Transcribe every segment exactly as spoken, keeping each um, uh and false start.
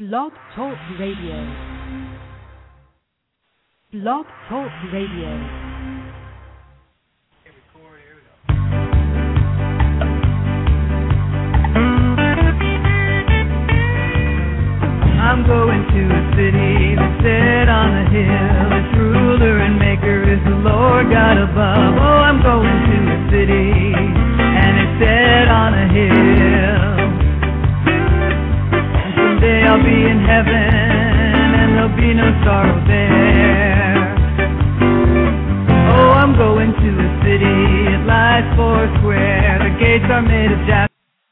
Blog Talk Radio. Blog Talk Radio. I'm going to a city that's set on a hill. Its ruler and maker is the Lord God above. Oh, I'm going to a city, and it's set on a hill. And someday I'll be in heaven, and there'll be no sorrow there. Oh, I'm going to a city, it lies four square. The gates are made of jasper.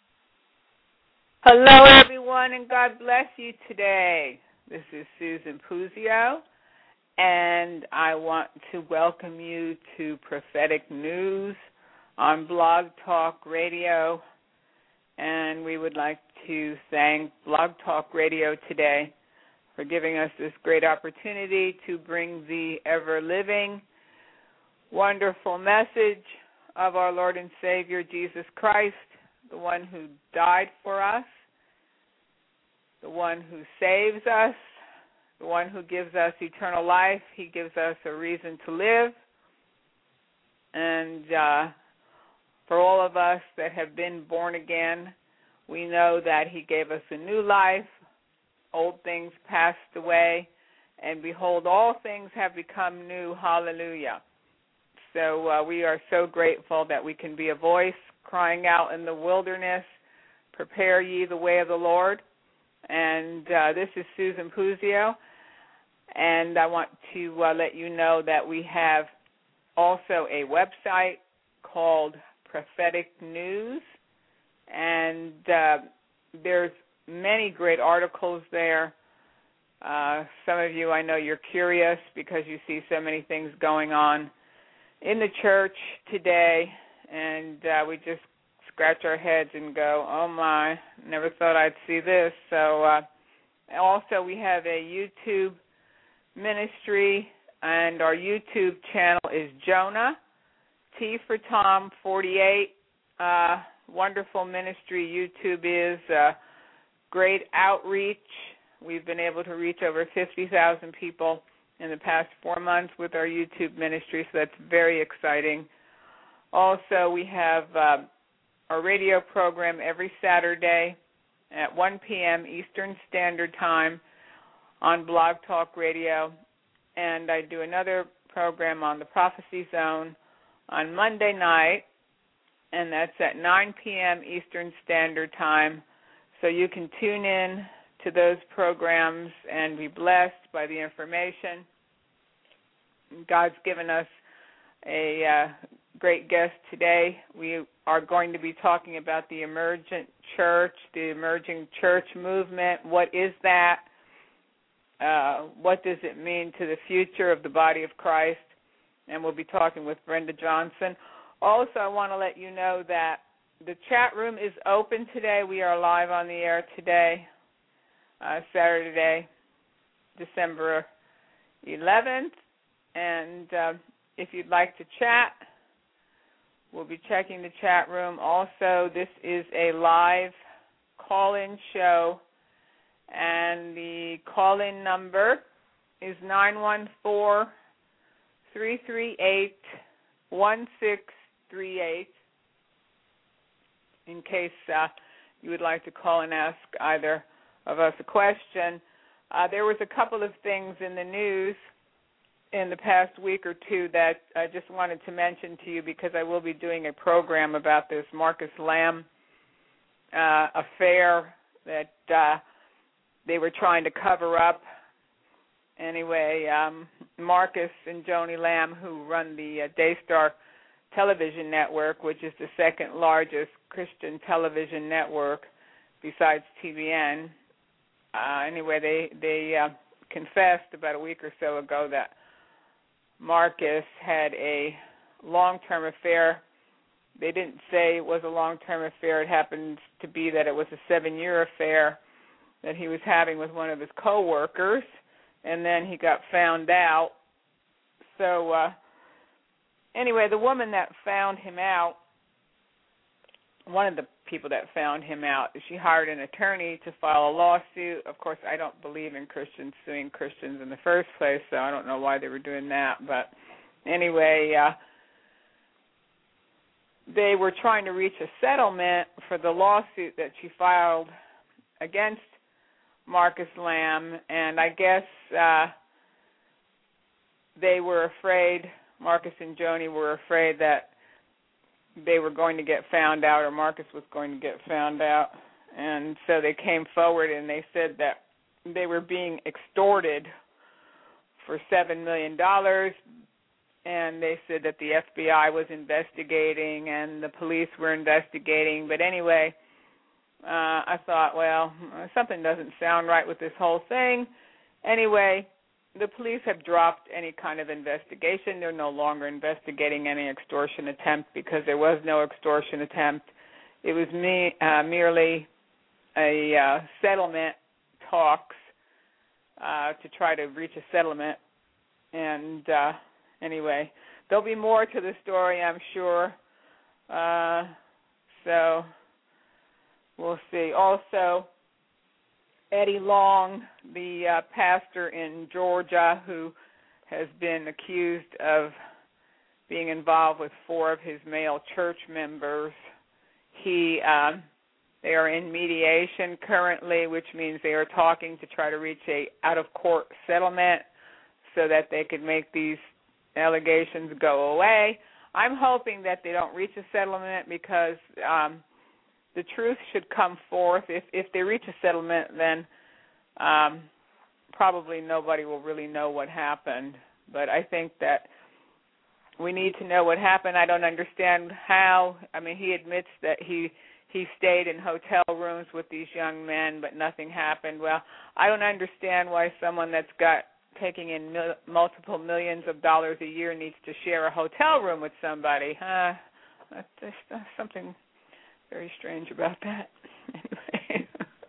Hello, everyone, and God bless you today. This is Susan Puzio, and I want to welcome you to Prophetic News on Blog Talk Radio. And we would like to thank Blog Talk Radio today for giving us this great opportunity to bring the ever-living, wonderful message of our Lord and Savior, Jesus Christ, the one who died for us, the one who saves us, the one who gives us eternal life. He gives us a reason to live. And uh, for all of us that have been born again, we know that He gave us a new life. Old things passed away, and behold, all things have become new. Hallelujah. So uh, we are so grateful that we can be a voice crying out in the wilderness, prepare ye the way of the Lord. And uh, this is Susan Puzio, and I want to uh, let you know that we have also a website called Prophetic News, and uh, there's many great articles there. Uh, some of you, I know you're curious because you see so many things going on in the church today, and uh, we just scratch our heads and go, oh my, never thought I'd see this. So uh, also we have a YouTube ministry, and our YouTube channel is Jonah, T for Tom, forty-eight. Uh, wonderful ministry YouTube is, uh, great outreach. We've been able to reach over fifty thousand people in the past four months with our YouTube ministry, so that's very exciting. Also, we have uh, our radio program every Saturday at one p.m. Eastern Standard Time on Blog Talk Radio. And I do another program on the Prophecy Zone on Monday night, and that's at nine p.m. Eastern Standard Time. So you can tune in to those programs and be blessed by the information. God's given us a uh, great guest today. We are going to be talking about the emergent church, the emerging church movement. What is that? Uh, what does it mean to the future of the body of Christ? And we'll be talking with Brenda Johnson. Also, I want to let you know that the chat room is open today. We are live on the air today, uh, Saturday, December eleventh. And uh, if you'd like to chat, we'll be checking the chat room. Also, this is a live call-in show, and the call-in number is nine one four, three three eight, one six three eight, in case uh, you would like to call and ask either of us a question. Uh, there was a couple of things in the news in the past week or two that I just wanted to mention to you, because I will be doing a program about this Marcus Lamb uh, affair that uh, they were trying to cover up. Anyway, um, Marcus and Joni Lamb, who run the uh, Daystar television network, which is the second largest Christian television network besides T V N, uh, anyway, they, they uh, confessed about a week or so ago that Marcus had a long-term affair. They didn't say it was a long-term affair. It happens to be that it was a seven-year affair that he was having with one of his co-workers, and then he got found out. So uh, anyway, the woman that found him out one of the people that found him out, she hired an attorney to file a lawsuit. Of course, I don't believe in Christians suing Christians in the first place, so I don't know why they were doing that. But anyway, uh, they were trying to reach a settlement for the lawsuit that she filed against Marcus Lamb, and I guess uh, they were afraid, Marcus and Joni were afraid that they were going to get found out, or Marcus was going to get found out, and so they came forward and they said that they were being extorted for seven million dollars, and they said that the F B I was investigating and the police were investigating. But anyway, uh, I thought, well, something doesn't sound right with this whole thing. Anyway, the police have dropped any kind of investigation. They're no longer investigating any extortion attempt because there was no extortion attempt. It was me, uh, merely a uh, settlement talks uh, to try to reach a settlement. And uh, anyway, there'll be more to the story, I'm sure. Uh, so we'll see. Also, Eddie Long, the uh, pastor in Georgia who has been accused of being involved with four of his male church members, he uh, they are in mediation currently, which means they are talking to try to reach a out-of-court settlement so that they could make these allegations go away. I'm hoping that they don't reach a settlement because um, the truth should come forth. If if they reach a settlement, then um, probably nobody will really know what happened. But I think that we need to know what happened. I don't understand how. I mean, he admits that he he stayed in hotel rooms with these young men, but nothing happened. Well, I don't understand why someone that's got taking in mil- multiple millions of dollars a year needs to share a hotel room with somebody. Uh, there's something very strange about that. Anyway,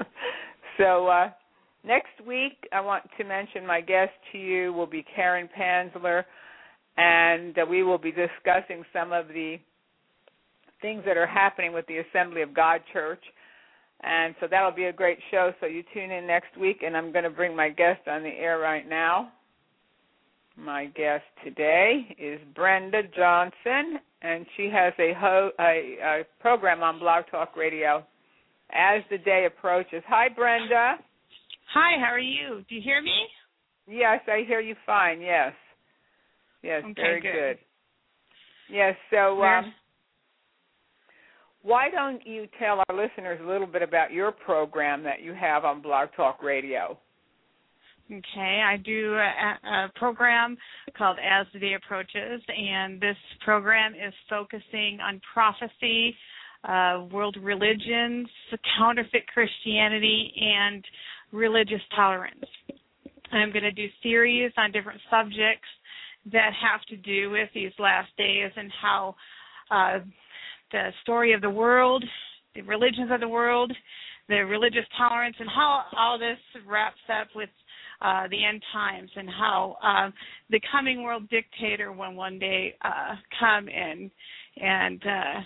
so uh, next week I want to mention my guest to you will be Karen Panzler, and uh, we will be discussing some of the things that are happening with the Assembly of God Church. And so that'll be a great show, so you tune in next week, and I'm going to bring my guest on the air right now. My guest today is Brenda Johnson, and she has a, ho- a, a program on Blog Talk Radio as the day approaches. Hi, Brenda. Hi, how are you? Do you hear me? Yes, I hear you fine, yes. Yes, okay, very good. good. Yes, so um, why don't you tell our listeners a little bit about your program that you have on Blog Talk Radio? Okay, I do a, a program called As the Day Approaches, and this program is focusing on prophecy, uh, world religions, counterfeit Christianity, and religious tolerance. I'm going to do series on different subjects that have to do with these last days and how uh, the story of the world, the religions of the world, the religious tolerance, and how all this wraps up with uh, the end times, and how uh, the coming world dictator will one day uh, come in and uh,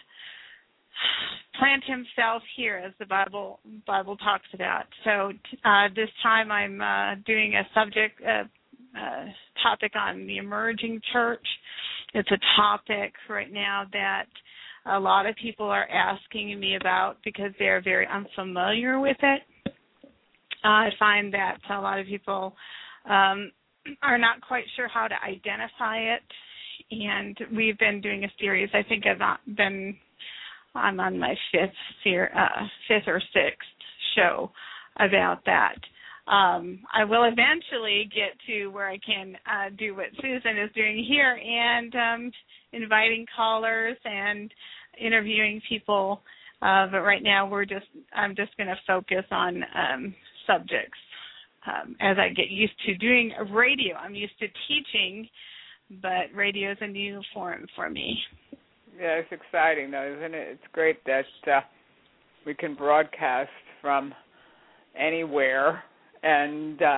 plant himself here, as the Bible Bible talks about. So uh, this time I'm uh, doing a subject uh, uh, topic on the emerging church. It's a topic right now that a lot of people are asking me about because they're very unfamiliar with it. Uh, I find that a lot of people um, are not quite sure how to identify it, and we've been doing a series. I think I've not been, I'm on my fifth, ser- uh, fifth or sixth show about that. Um, I will eventually get to where I can uh, do what Susan is doing here and um, inviting callers and interviewing people. Uh, but right now, we're just I'm just going to focus on um, subjects um, as I get used to doing radio. I'm used to teaching, but radio is a new form for me. Yeah, it's exciting, though, isn't it? It's great that uh, we can broadcast from anywhere. And uh,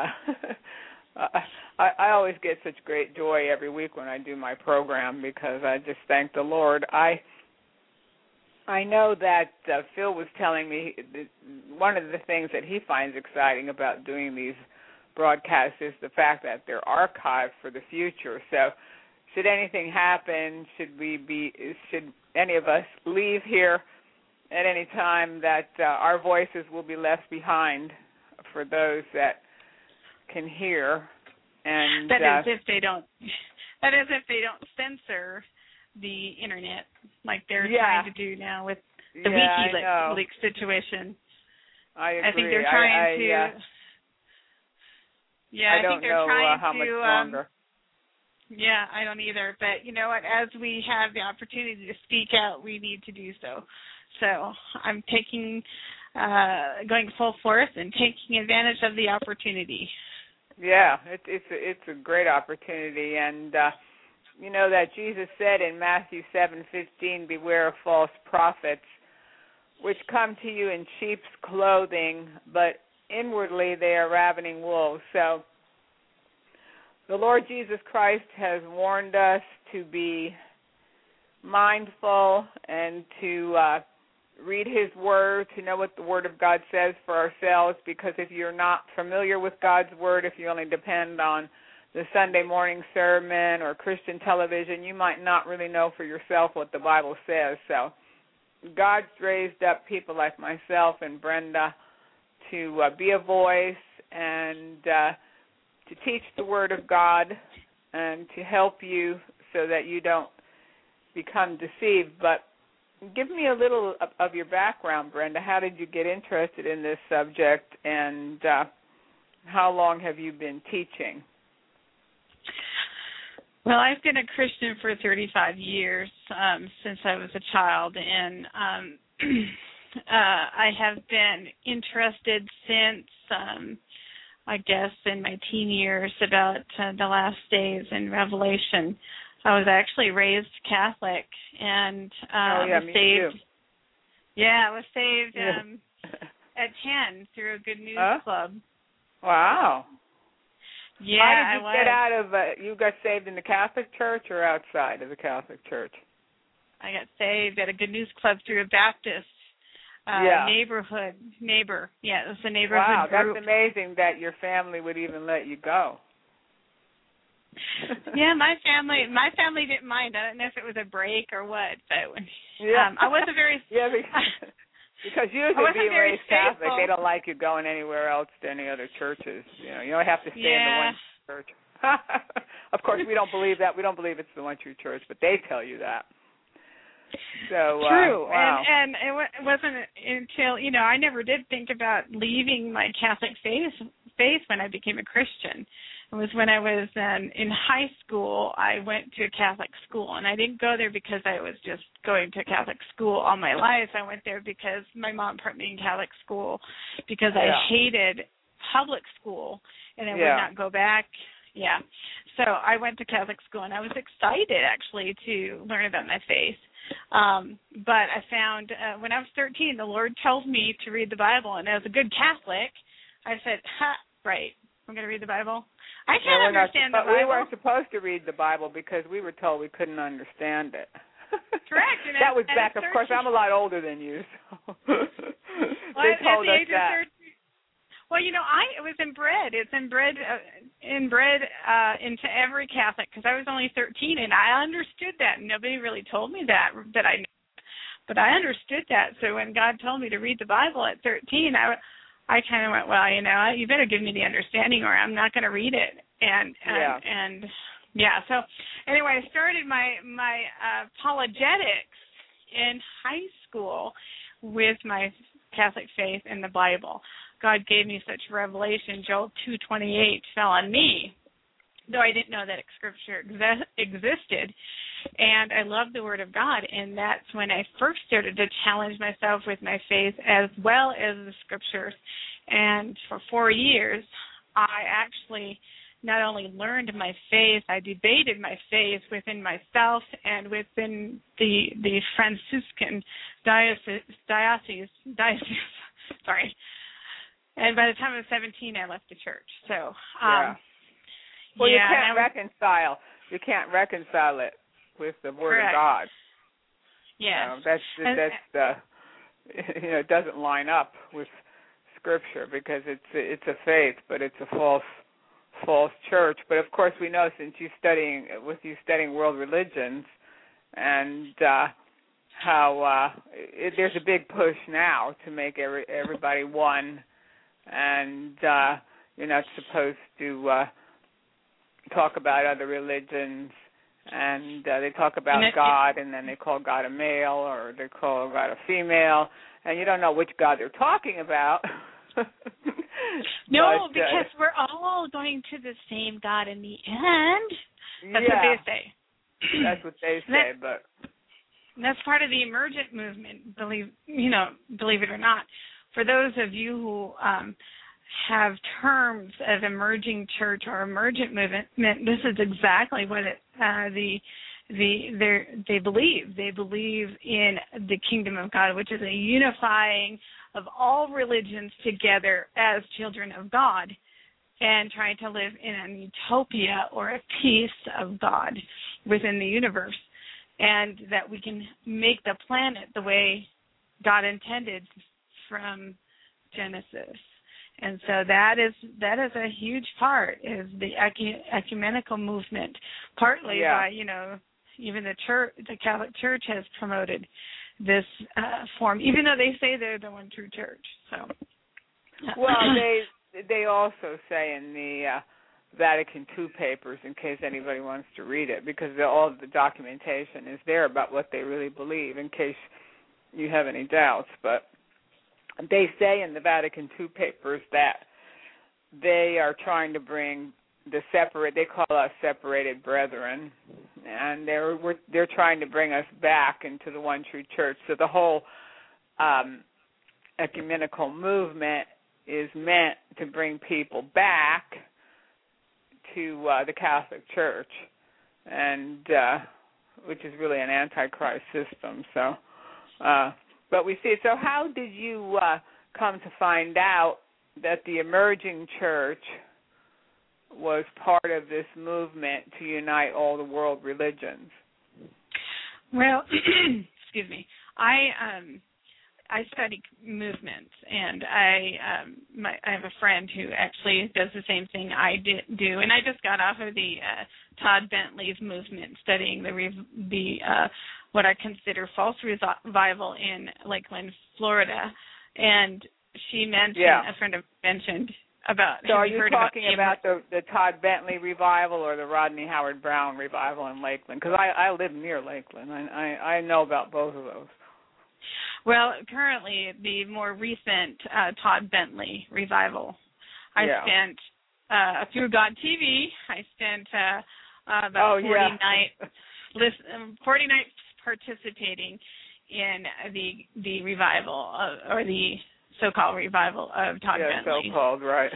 I, I always get such great joy every week when I do my program because I just thank the Lord. I I know that uh, Phil was telling me that one of the things that he finds exciting about doing these broadcasts is the fact that they're archived for the future. So should anything happen, should we be, should any of us leave here at any time, that uh, our voices will be left behind for those that can hear. And that uh, is if they don't. That is if they don't censor the internet like they're yeah. trying to do now with the yeah, WikiLeaks situation. I agree. I think they're trying I, I, to. uh, yeah, I, I don't think they're know trying uh, how to. much longer. Um, yeah, I don't either. But you know what? As we have the opportunity to speak out, we need to do so. So I'm taking, uh, going full force and taking advantage of the opportunity. Yeah, it, it's a, it's a great opportunity, and uh, you know that Jesus said in Matthew seven fifteen, "Beware of false prophets, which come to you in sheep's clothing, but inwardly they are ravening wolves." So the Lord Jesus Christ has warned us to be mindful and to uh, read His Word, to know what the Word of God says for ourselves, because if you're not familiar with God's Word, if you only depend on the Sunday morning sermon or Christian television, you might not really know for yourself what the Bible says. So God's raised up people like myself and Brenda to uh, be a voice and uh, to teach the Word of God and to help you so that you don't become deceived. But give me a little of, of your background, Brenda. How did you get interested in this subject, and uh, how long have you been teaching? Well, I've been a Christian for thirty-five years, um, since I was a child, and um, uh, I have been interested since, um, I guess, in my teen years about uh, the last days in Revelation. I was actually raised Catholic, and uh, oh, yeah, was me saved. Too. Yeah, I was saved Yeah. um, at ten through a Good News huh? Club. Wow. Yeah, How did you I was. get out of, uh, you got saved in the Catholic Church or outside of the Catholic Church? I got saved at a Good News Club through a Baptist uh, yeah. neighborhood neighbor. Yeah, it was a neighborhood wow, group. that's amazing that your family would even let you go. yeah, my family, my family didn't mind. I don't know if it was a break or what, but yeah. um, I wasn't very. yeah, because, because usually being raised Catholic, they don't like you going anywhere else to any other churches. You know, you only have to stay yeah. in the one church. Of course, we don't believe that. We don't believe it's the one true church, but they tell you that. So true, uh, wow. and and it, w- it wasn't until you know I never did think about leaving my Catholic faith faith when I became a Christian. It was when I was um, in high school. I went to a Catholic school, and I didn't go there because I was just going to Catholic school all my life. I went there because my mom put me in Catholic school because yeah. I hated public school, and I yeah. would not go back. Yeah. So I went to Catholic school, and I was excited, actually, to learn about my faith. Um, but I found uh, when I was thirteen, the Lord told me to read the Bible, and as a good Catholic, I said, ha, right, I'm going to read the Bible. I can't yeah, understand not, the Bible. We weren't supposed to read the Bible because we were told we couldn't understand it. Correct. And that at, was back, of course, I'm a lot older than you. So well, they at, told at the us age that. Of thirteen, well, you know, I it was inbred. It's inbred, uh, inbred uh, into every Catholic because I was only thirteen, and I understood that. And nobody really told me that that I knew, but I understood that. So when God told me to read the Bible at thirteen, I I kind of went, well, you know, you better give me the understanding, or I'm not going to read it. And and, yeah. and yeah. So anyway, I started my my uh, apologetics in high school with my Catholic faith in the Bible. God gave me such revelation. Joel two twenty-eight fell on me, though I didn't know that Scripture ex- existed. And I love the Word of God, and that's when I first started to challenge myself with my faith as well as the Scriptures. And for four years, I actually not only learned my faith, I debated my faith within myself and within the the Franciscan diocese, diocese, diocese sorry. And by the time I was seventeen, I left the church. So, um, yeah. Well, yeah, you can't was, reconcile. You can't reconcile it with the Word correct. of God. Yes. So that's And, that's the you know it doesn't line up with Scripture because it's it's a faith, but it's a false false church. But of course, we know since you studying with you studying world religions and uh, how uh, it, there's a big push now to make every everybody one, and uh, you're not supposed to uh, talk about other religions. And uh, they talk about and it, God, and then they call God a male, or they call God a female, and you don't know which God they're talking about. No, but, because uh, we're all going to the same God in the end. That's yeah, what they say. That's what they say, that, but that's part of the emergent movement. Believe you know, believe it or not. For those of you who um, have terms of emerging church or emergent movement, this is exactly what it, uh, the the they believe. They believe in the kingdom of God, which is a unifying of all religions together as children of God, and trying to live in an utopia or a peace of God within the universe, and that we can make the planet the way God intended from Genesis. And so that is that is a huge part, is the ecumenical movement, partly yeah. by, you know, even the church, the Catholic Church has promoted this uh, form, even though they say they're the one true church. So, well, they they also say in the uh, Vatican two papers, in case anybody wants to read it, because all of the documentation is there about what they really believe, in case you have any doubts. But they say in the Vatican two papers that they are trying to bring the separate, they call us separated brethren, and they're we're, they're trying to bring us back into the one true church. So the whole um, ecumenical movement is meant to bring people back to uh, the Catholic Church, and uh, which is really an antichrist system. So, uh, but we see. So, how did you uh, come to find out that the emerging church was part of this movement to unite all the world religions? Well, excuse me. I um, I study movements, and I um, my, I have a friend who actually does the same thing I did, do, and I just got off of the uh, Todd Bentley's movement, studying the the uh, what I consider false revival in Lakeland, Florida, and she mentioned yeah. a friend of mentioned about. So, are you talking about, about the, the Todd Bentley revival or the Rodney Howard Brown revival in Lakeland? Because I, I live near Lakeland. I, I I know about both of those. Well, currently, the more recent uh, Todd Bentley revival. I yeah. spent, uh, through God T V, I spent uh, uh, about oh, forty yeah. nights listen, forty nights participating in the the revival, of, or the so-called revival of Todd yeah, Bentley. so-called, right.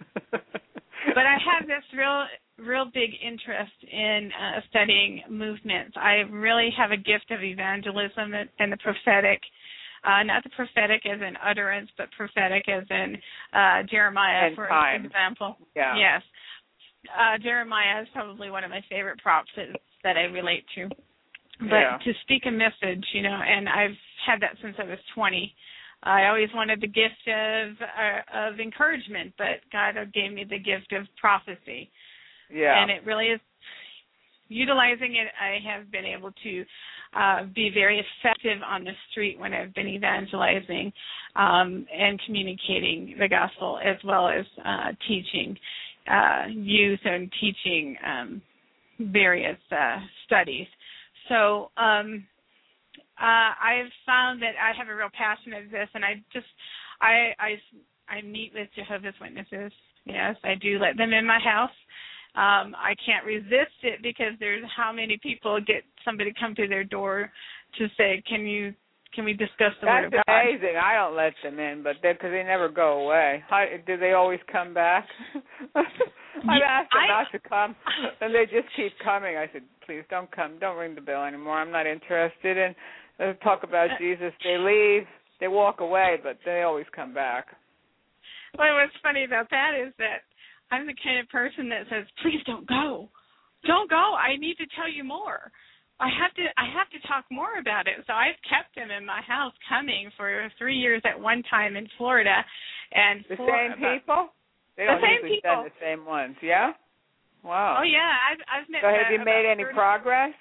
But I have this real real big interest in uh, studying movements. I really have a gift of evangelism and, and the prophetic. Uh, not the prophetic as in utterance, but prophetic as in uh, Jeremiah, and for time. example. Yeah. Yes. Uh, Jeremiah is probably one of my favorite prophets that I relate to. But yeah. to speak a message, you know, and I've had that since I was twenty. I always wanted the gift of uh, of encouragement, but God gave me the gift of prophecy. Yeah. And it really is, utilizing it, I have been able to uh, be very effective on the street when I've been evangelizing um, and communicating the gospel, as well as uh, teaching uh, youth and teaching um, various uh, studies. So um, uh, I've found that I have a real passion of this, and I just I I I meet with Jehovah's Witnesses. Yes, I do let them in my house. Um, I can't resist it because there's how many people get somebody come to their door to say, "Can you can we discuss the That's Word of God?" That's amazing. I don't let them in, but because they, they never go away. How, do they always come back? I've asked them I, not to come, and they just keep coming. I said, "Please don't come. Don't ring the bell anymore. I'm not interested in uh, talk about uh, Jesus." They leave, they walk away, but they always come back. Well, what's funny about that is that I'm the kind of person that says, "Please don't go. Don't go. I need to tell you more." I have to I have to talk more about it. So I've kept them in my house coming for three years at one time in Florida, and the four, same about, people. They the don't same usually people. send the same ones. Yeah. Wow. Oh yeah, I've I've met. So have uh, you made any thirty progress?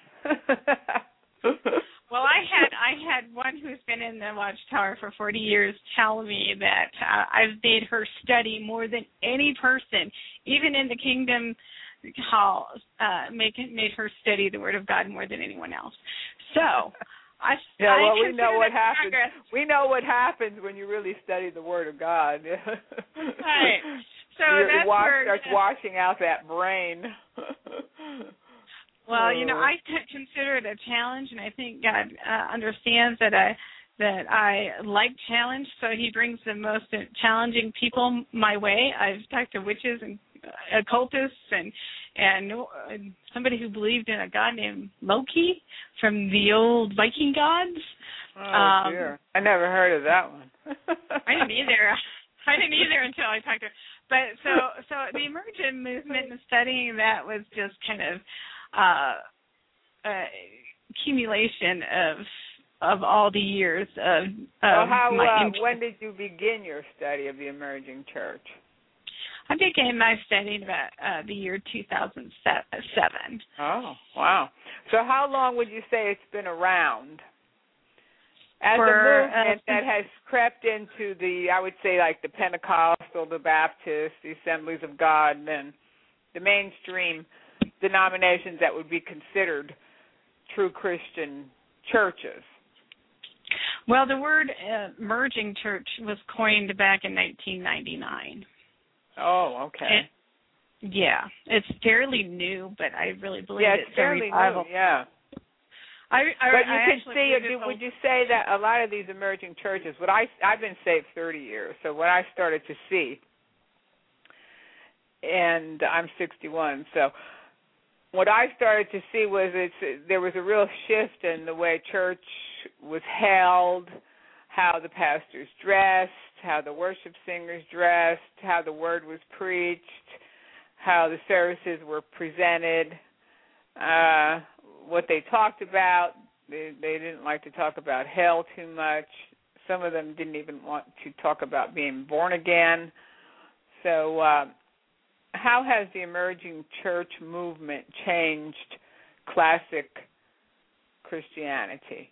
Well, I had I had one who's been in the Watchtower for forty years tell me that uh, I've made her study more than any person, even in the Kingdom Hall, uh, make made her study the Word of God more than anyone else. So, I yeah, well, I we know what happens. Progress. We know what happens when you really study the Word of God. Right. So Your that's wash where starts washing out that brain. Well, you know, I t- consider it a challenge, and I think God uh, understands that I that I like challenge, so He brings the most challenging people my way. I've talked to witches and uh, occultists and and uh, somebody who believed in a god named Loki from the old Viking gods. Oh um, dear, I never heard of that one. I didn't either. I didn't either until I talked to her. But so so the emergent movement and studying that was just kind of uh, uh, accumulation of of all the years of, of well, how, my uh, interest. when did you begin your study of the emerging church? I began my study in about uh, the year two thousand seven. Oh, wow. So how long would you say it's been around? As For, a movement uh, that has crept into the, I would say, like the Pentecostal, the Baptist, the Assemblies of God, and the mainstream denominations that would be considered true Christian churches. Well, the word uh, emerging church was coined back in nineteen ninety-nine. Oh, okay. And, yeah, it's fairly new, but I really believe yeah, it's, it's fairly a revival. new, yeah. I, I, but you I can actually see, believe do, it's would you say that a lot of these emerging churches, what I, I've been saved thirty years, so what I started to see, and I'm sixty-one, so what I started to see was it's, there was a real shift in the way church was held, how the pastors dressed, how the worship singers dressed, how the word was preached, how the services were presented, uh, what they talked about. They, they didn't like to talk about hell too much. Some of them didn't even want to talk about being born again. So uh, how has the emerging church movement changed classic Christianity?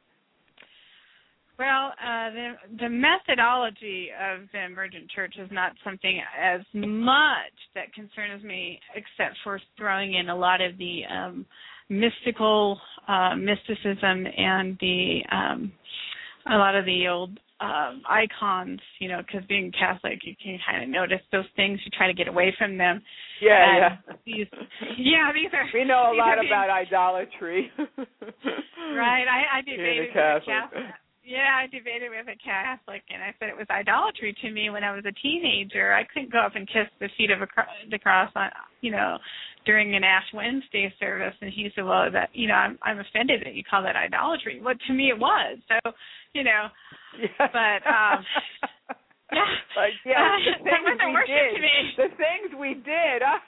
Well, uh, the the methodology of the emergent church is not something as much that concerns me, except for throwing in a lot of the um, mystical uh, mysticism and the um, a lot of the old um, icons. You know, because being Catholic, you can kind of notice those things. You try to get away from them. Yeah, and yeah. These, yeah, these are. We know a lot being, about idolatry. Right, I, I debated with a Catholic. Catholic. Yeah, I debated with a Catholic, and I said it was idolatry to me when I was a teenager. I couldn't go up and kiss the feet of a cro- the cross, on, you know, during an Ash Wednesday service. And he said, "Well, that you know, I'm I'm offended that you call that idolatry." Well, to me, it was. So, you know, yeah. but um, yeah, like yeah, the that things wasn't we worship did, to me. the things we did. Huh?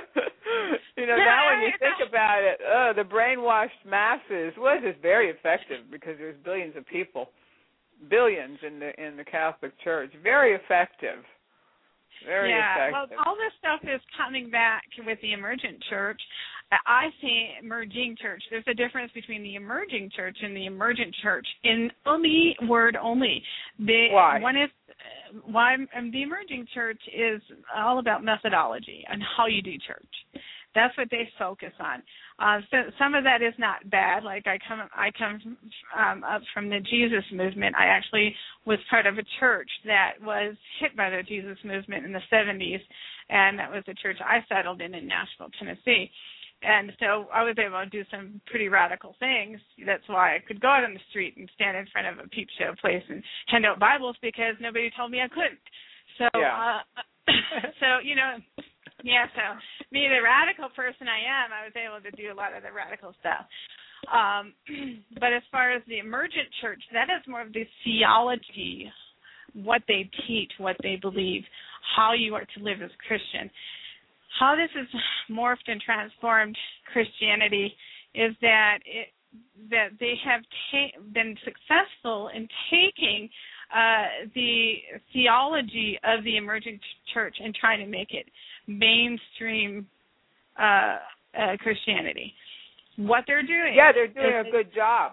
you know, Yeah, now when you I- think about it, uh, the brainwashed masses was just very effective because there's billions of people, billions in the in the Catholic Church. Very effective. Very yeah, effective. well, all this stuff is coming back with the emergent church. I say emerging church. There's a difference between the emerging church and the emergent church in only word only. The, Why? One is why um, the emerging church is all about methodology and how you do church. That's what they focus on. Uh, so some of that is not bad. Like I come, I come um, up from the Jesus movement. I actually was part of a church that was hit by the Jesus movement in the seventies, and that was the church I settled in in Nashville, Tennessee. And so I was able to do some pretty radical things. That's why I could go out on the street and stand in front of a peep show place and hand out Bibles, because nobody told me I couldn't. So, yeah. uh, so you know, yeah. So being the radical person I am, I was able to do a lot of the radical stuff. Um, but as far as the emergent church, that is more of the theology, what they teach, what they believe, how you are to live as a Christian. How this has morphed and transformed Christianity is that it, that they have ta- been successful in taking uh, the theology of the emerging church and trying to make it mainstream uh, uh, Christianity. What they're doing, yeah, they're doing a good job.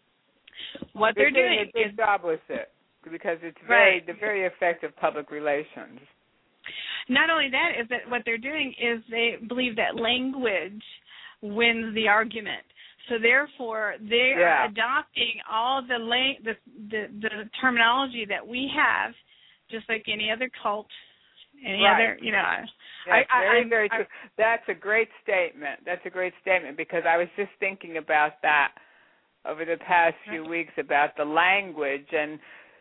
What they're, they're doing doing a good is job with it because it's very, right. the very effective public relations. Not only that, is that what they're doing is they believe that language wins the argument. So therefore, they yeah. are adopting all the, la- the the the terminology that we have, just like any other cult, any right. other, you know. Yes, I, very, I, very I, true. That's a great statement. That's a great statement because I was just thinking about that over the past few weeks about the language and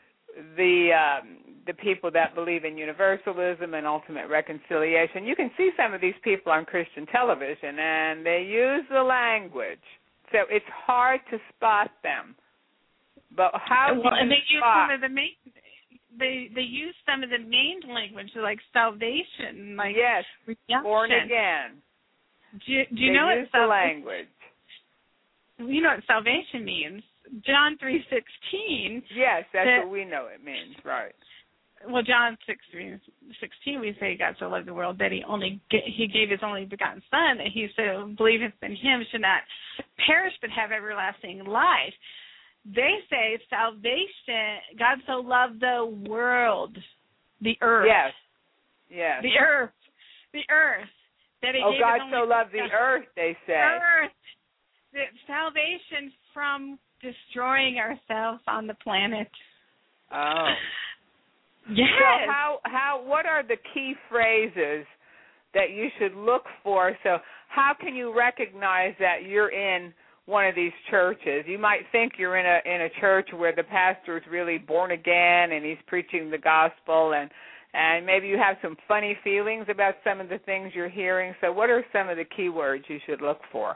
the um, the people that believe in universalism and ultimate reconciliation. You can see some of these people on Christian television, and they use the language. So it's hard to spot them. But how do well, you and they use spot? some of the main, they they use some of the main language like salvation, like yes, redemption. born again. Do you, do you they know use what the sal- language? You know what salvation means? John three sixteen. Yes, that's that, what we know it means, right? Well, John six sixteen, we say God so loved the world that he only he gave his only begotten Son, that he so believeth in him should not perish but have everlasting life. They say salvation, God so loved the world, the earth. Yes, yes. The earth, the earth. That he oh, gave God his so only loved the earth, they say. Earth. The salvation from destroying ourselves on the planet. Oh. Yes. So how how what are the key phrases that you should look for? So how can you recognize that you're in one of these churches? You might think you're in a in a church where the pastor is really born again and he's preaching the gospel, and and maybe you have some funny feelings about some of the things you're hearing. So what are some of the key words you should look for?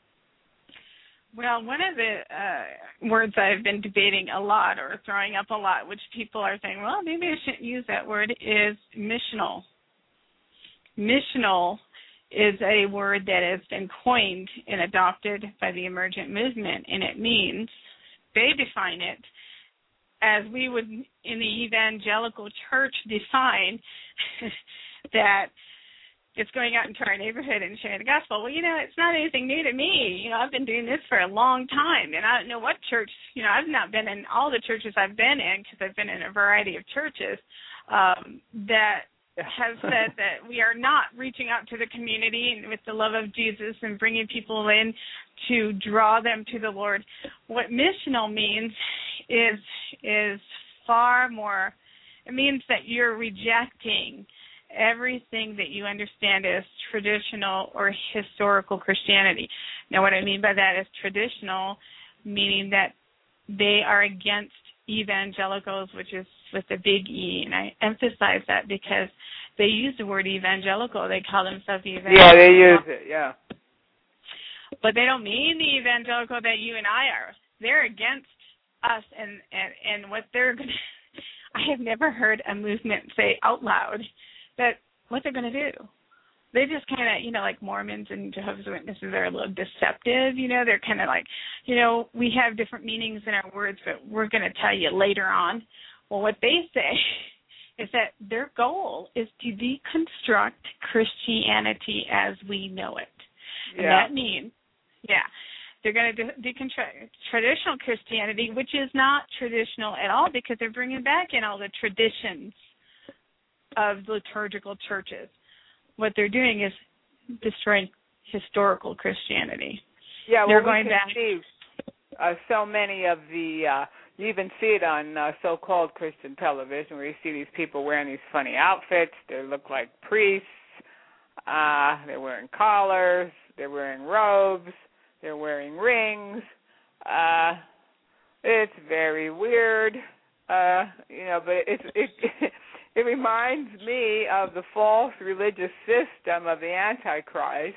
Well, one of the uh, words I've been debating a lot or throwing up a lot, which people are saying, well, maybe I shouldn't use that word, is missional. Missional is a word that has been coined and adopted by the emergent movement, and it means, they define it as we would in the evangelical church define that it's going out into our neighborhood and sharing the gospel. Well, you know, it's not anything new to me. You know, I've been doing this for a long time, and I don't know what church, you know, I've not been in all the churches I've been in because I've been in a variety of churches um, that have said that we are not reaching out to the community and with the love of Jesus and bringing people in to draw them to the Lord. What missional means is is far more, it means that you're rejecting everything that you understand as traditional or historical Christianity. Now, what I mean by that is traditional, meaning that they are against evangelicals, which is with a big E, and I emphasize that because they use the word evangelical. They call themselves evangelical. Yeah, they use it, yeah. But they don't mean the evangelical that you and I are. They're against us, and, and, and what they're going to, I have never heard a movement say out loud that what they're going to do. They just kind of, you know, like Mormons and Jehovah's Witnesses are a little deceptive, you know. They're kind of like, you know, we have different meanings in our words, but we're going to tell you later on. Well, what they say is that their goal is to deconstruct Christianity as we know it. And yeah. that means, yeah, they're going to de- deconstruct traditional Christianity, which is not traditional at all because they're bringing back in all the traditions of liturgical churches. What they're doing is destroying historical Christianity. Yeah, well, they're we going can back. see uh, so many of the, uh, you even see it on uh, so-called Christian television where you see these people wearing these funny outfits. They look like priests. Uh, they're wearing collars. They're wearing robes. They're wearing rings. Uh, it's very weird, uh, you know, but it's it, it It reminds me of the false religious system of the Antichrist,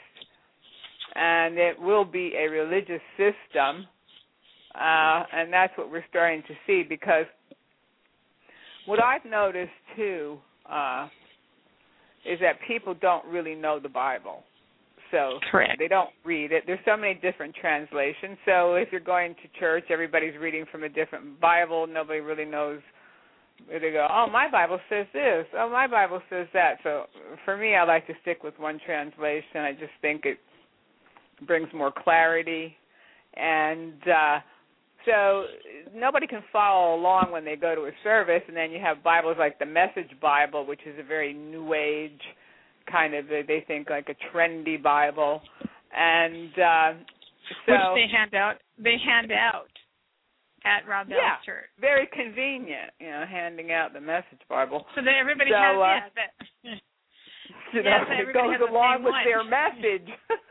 and it will be a religious system, uh, and that's what we're starting to see, because what I've noticed, too, uh, is that people don't really know the Bible. So Correct. they don't read it. There's so many different translations. So if you're going to church, everybody's reading from a different Bible. Nobody really knows. They go, oh, my Bible says this. Oh, my Bible says that. So for me, I like to stick with one translation. I just think it brings more clarity. And uh, so nobody can follow along when they go to a service. And then you have Bibles like the Message Bible, which is a very New Age kind of, they think like a trendy Bible. And uh, so, which they hand out. They hand out. At Rob Bell's yeah, church. Very convenient, you know, handing out the Message Bible. So that everybody so, has, uh, yeah, that, you know, yeah, so it goes has along the with one. their message.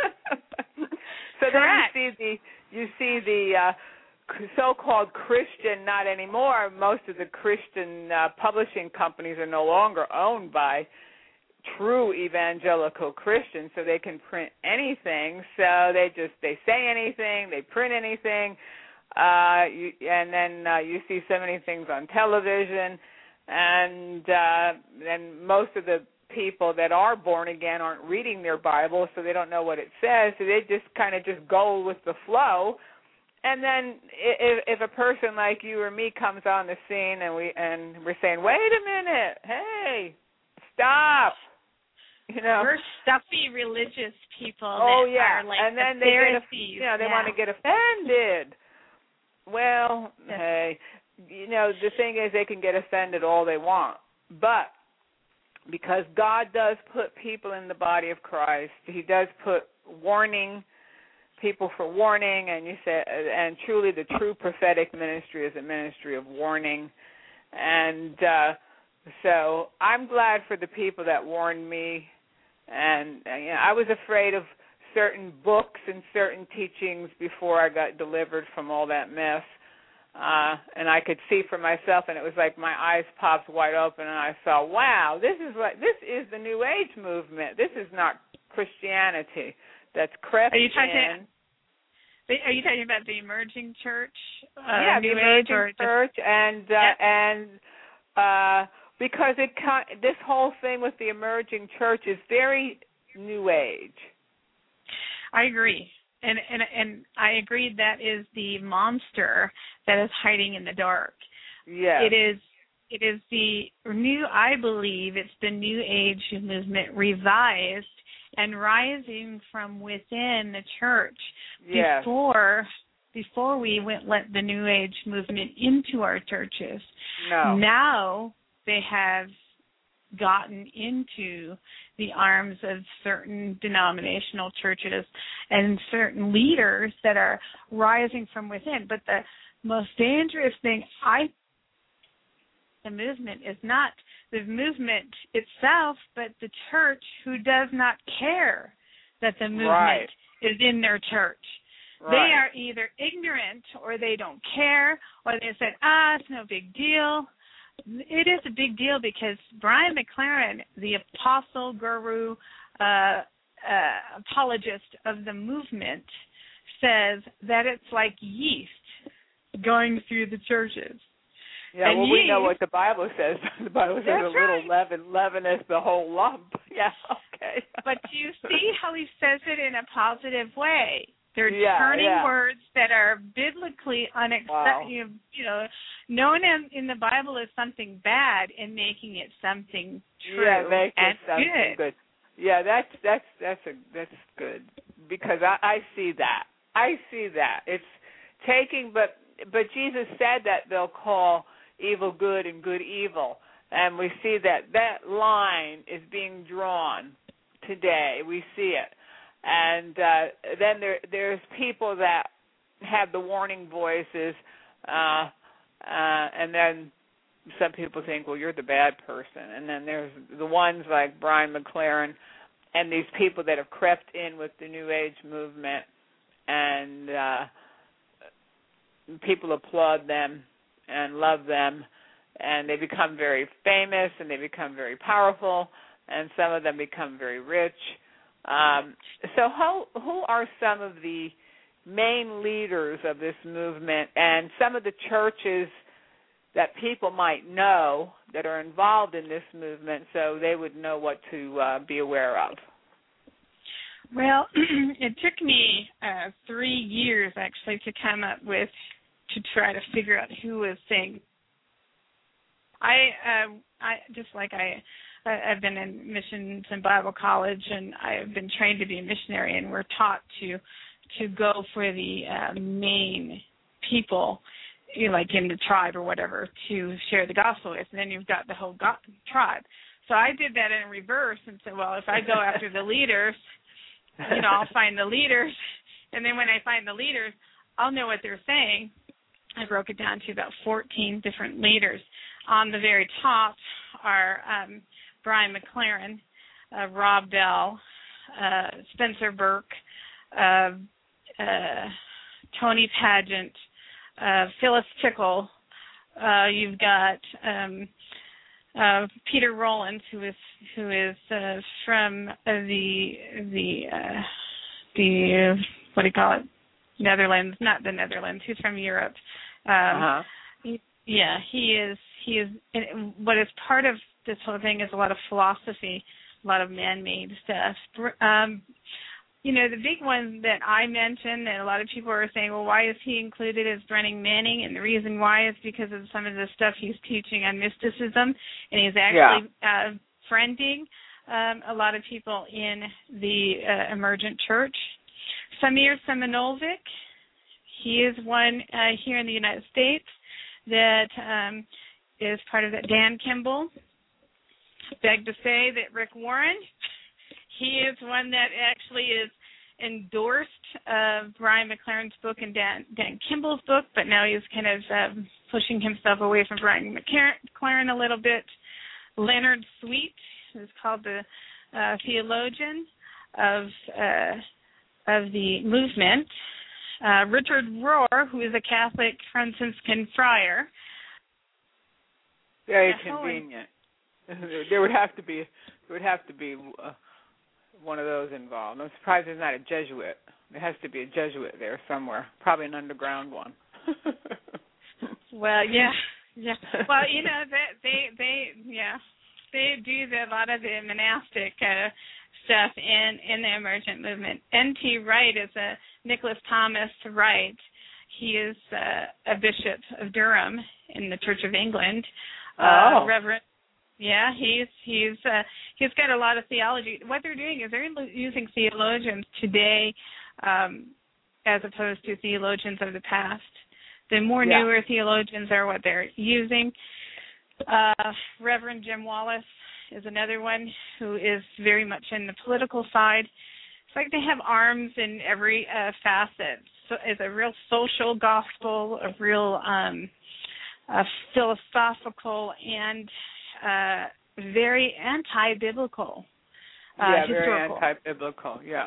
So Correct. then you see the, you see the uh, so-called Christian, not anymore, most of the Christian uh, publishing companies are no longer owned by true evangelical Christians, so they can print anything. So they just, they say anything, they print anything. Uh, you, and then uh, you see so many things on television, and uh, then most of the people that are born again aren't reading their Bible, so they don't know what it says, so they just kind of just go with the flow. And then if, if a person like you or me comes on the scene and, we, and we're saying, wait a minute, hey, stop. You know, we're stuffy religious people oh, that yeah. are like and then the they Pharisees. get, you know, they yeah. want to get offended. Well, yes. hey, you know, the thing is they can get offended all they want. But because God does put people in the body of Christ, he does put warning, people for warning, and you said, and truly the true prophetic ministry is a ministry of warning. And uh, so I'm glad for the people that warned me. And uh, you know, I was afraid of certain books and certain teachings before I got delivered from all that mess. Uh, and I could see for myself, and it was like my eyes popped wide open, and I saw, wow, this is like this is the New Age movement. This is not Christianity that's crept are you talking, in. Are you talking about the emerging church? Uh, yeah, New the Age emerging or church, just, and uh, yep. and uh, because it this whole thing with the emerging church is very New Age. I agree. And, and and I agree that is the monster that is hiding in the dark. Yeah. It is it is the new, I believe it's the New Age movement revised and rising from within the church yes. before before we went let the New Age movement into our churches. No. Now they have gotten into the arms of certain denominational churches and certain leaders that are rising from within. But the most dangerous thing, I the movement is not the movement itself, but the church who does not care that the movement right. is in their church. Right. They are either ignorant or they don't care, or they said, ah, it's no big deal. It is a big deal because Brian McLaren, the apostle, guru, uh, uh, apologist of the movement, says that it's like yeast going through the churches. Yeah, and well, yeast, we know what the Bible says. The Bible says a little right. leaven leaveneth the whole lump. Yeah, okay. But you see how he says it in a positive way. They're yeah, turning yeah. words that are biblically unacceptable, wow. you, you know, known in, in the Bible as something bad and making it something true yeah, make and it something good. good. Yeah, that's that's that's a that's good because I, I see that. I see that. It's taking, but but Jesus said that they'll call evil good and good evil, and we see that that line is being drawn today. We see it. And uh, then there, there's people that have the warning voices, uh, uh, and then some people think, well, you're the bad person. And then there's the ones like Brian McLaren and these people that have crept in with the New Age movement, and uh, people applaud them and love them, and they become very famous and they become very powerful, and some of them become very rich. Um, so how, who are some of the main leaders of this movement and some of the churches that people might know that are involved in this movement so they would know what to uh, be aware of? Well, it took me uh, three years actually to come up with to try to figure out who was saying. I uh, I just like I I've been in missions and Bible college, and I've been trained to be a missionary, and we're taught to to go for the uh, main people, you know, like in the tribe or whatever, to share the gospel with, and then you've got the whole go- tribe. So I did that in reverse and said, well, if I go after the leaders, you know, I'll find the leaders, and then when I find the leaders, I'll know what they're saying. I broke it down to about fourteen different leaders. On the very top are um, Brian McLaren, uh, Rob Bell, uh, Spencer Burke, uh, uh, Tony Pageant, uh, Phyllis Tickle. Uh, you've got um, uh, Peter Rollins, who is who is uh, from uh, the the uh, the uh, what do you call it? Netherlands, not the Netherlands. He's from Europe. Um, uh-huh. he, yeah, he is. He is. What is part of this whole thing is a lot of philosophy, a lot of man-made stuff. Um, you know, the big one that I mentioned, and a lot of people are saying, well, why is he included as Brennan Manning? And the reason why is because of some of the stuff he's teaching on mysticism, and he's actually yeah. uh, friending um, a lot of people in the uh, emergent church. Samir Simonovic, he is one uh, here in the United States that um, is part of that. Dan Kimball. Beg to say that Rick Warren, he is one that actually is endorsed uh, Brian McLaren's book and Dan, Dan Kimball's book, but now he's kind of um, pushing himself away from Brian McLaren a little bit. Leonard Sweet, who's called the uh, theologian of uh, of the movement. Uh, Richard Rohr, who is a Catholic Franciscan friar. Very convenient. There would have to be there would have to be uh, one of those involved. I'm surprised there's not a Jesuit. There has to be a Jesuit there somewhere, probably an underground one. Well, yeah, yeah. Well, you know, they they, they yeah, they do the, a lot of the monastic uh, stuff in in the emergent movement. N T Wright is a Nicholas Thomas Wright. He is uh, a bishop of Durham in the Church of England. Oh, uh, Reverend. Yeah, he's he's uh, he's got a lot of theology. What they're doing is they're using theologians today um, as opposed to theologians of the past. The more yeah. newer theologians are what they're using. Uh, Reverend Jim Wallace is another one who is very much in the political side. It's like they have arms in every uh, facet. So it's a real social gospel, a real um, a philosophical and uh, very anti-biblical. Uh, yeah, historical. very anti-biblical. Yeah,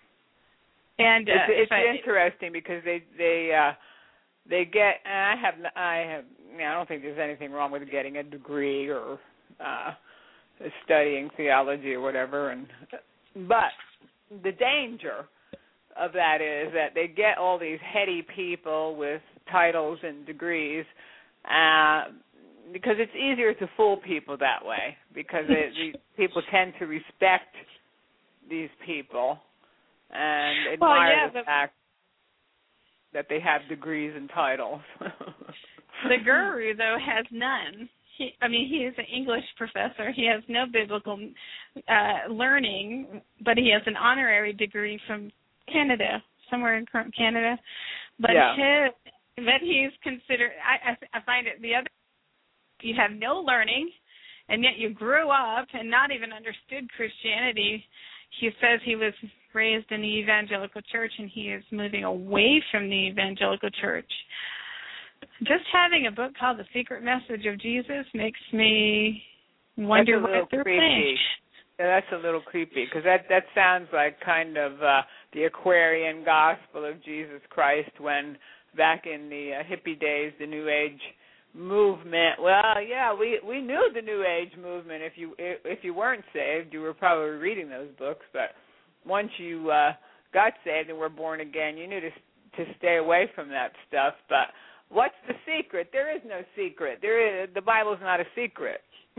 and uh, it's, it's I, interesting because they they uh, they get. And I have I have. You know, I don't think there's anything wrong with getting a degree or uh, studying theology or whatever. And but the danger of that is that they get all these heady people with titles and degrees. Uh, because it's easier to fool people that way, because it, the people tend to respect these people and admire well, yeah, the, the fact that they have degrees and titles. The guru, though, has none. He, I mean, he is an English professor. He has no biblical uh, learning, but he has an honorary degree from Canada, somewhere in Canada. But yeah. his, but he's considered. I, I, I find it the other. You have no learning, and yet you grew up and not even understood Christianity. He says he was raised in the evangelical church, and he is moving away from the evangelical church. Just having a book called The Secret Message of Jesus makes me wonder what they're saying. Yeah, that's a little creepy, because that, that sounds like kind of uh, the Aquarian gospel of Jesus Christ, when back in the uh, hippie days, the New Age movement. Well, yeah, we we knew the New Age movement. If you if you weren't saved, you were probably reading those books. But once you uh, got saved and were born again, you knew to to stay away from that stuff. But what's the secret? There is no secret. There is the Bible's not a secret.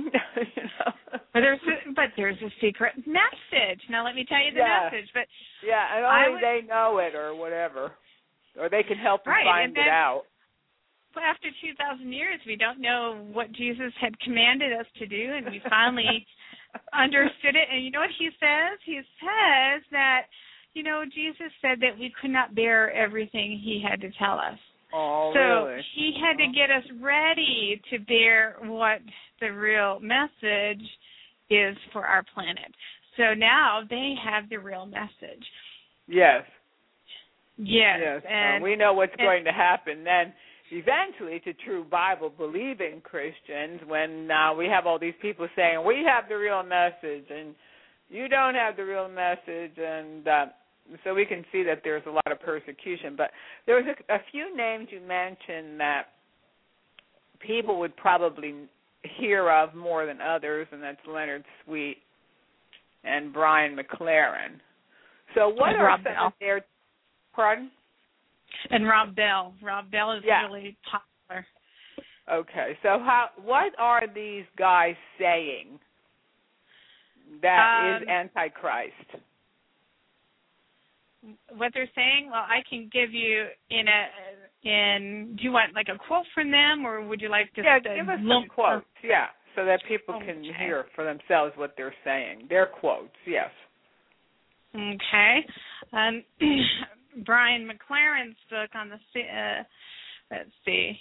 you know. But there's a, but there's a secret message. Now let me tell you the yeah. message. But yeah, and only would, they know it, or whatever, or they can help you right, find then, it out. But after two thousand years, we don't know what Jesus had commanded us to do, and we finally understood it. And you know what he says? He says that, you know, Jesus said that we could not bear everything he had to tell us. Oh, so really? he had to get us ready to bear what the real message is for our planet. So now they have the real message. Yes. Yes. Yes. And uh, we know what's and, going to happen then. Eventually, to true Bible-believing Christians, when uh, we have all these people saying, we have the real message, and you don't have the real message, and uh, so we can see that there's a lot of persecution. But there was a, a few names you mentioned that people would probably hear of more than others, and that's Leonard Sweet and Brian McLaren. So what and are Rob some Bell. of their, pardon? And Rob Bell. Rob Bell is yeah. really popular. Okay, so how? What are these guys saying that um, is Antichrist? What they're saying? Well, I can give you in a in. Do you want like a quote from them, or would you like just yeah, a give us lump, some quotes, yeah, so that people okay. can hear for themselves what they're saying. Their quotes, yes. Okay. Um, Brian McLaren's book on the, uh, let's see.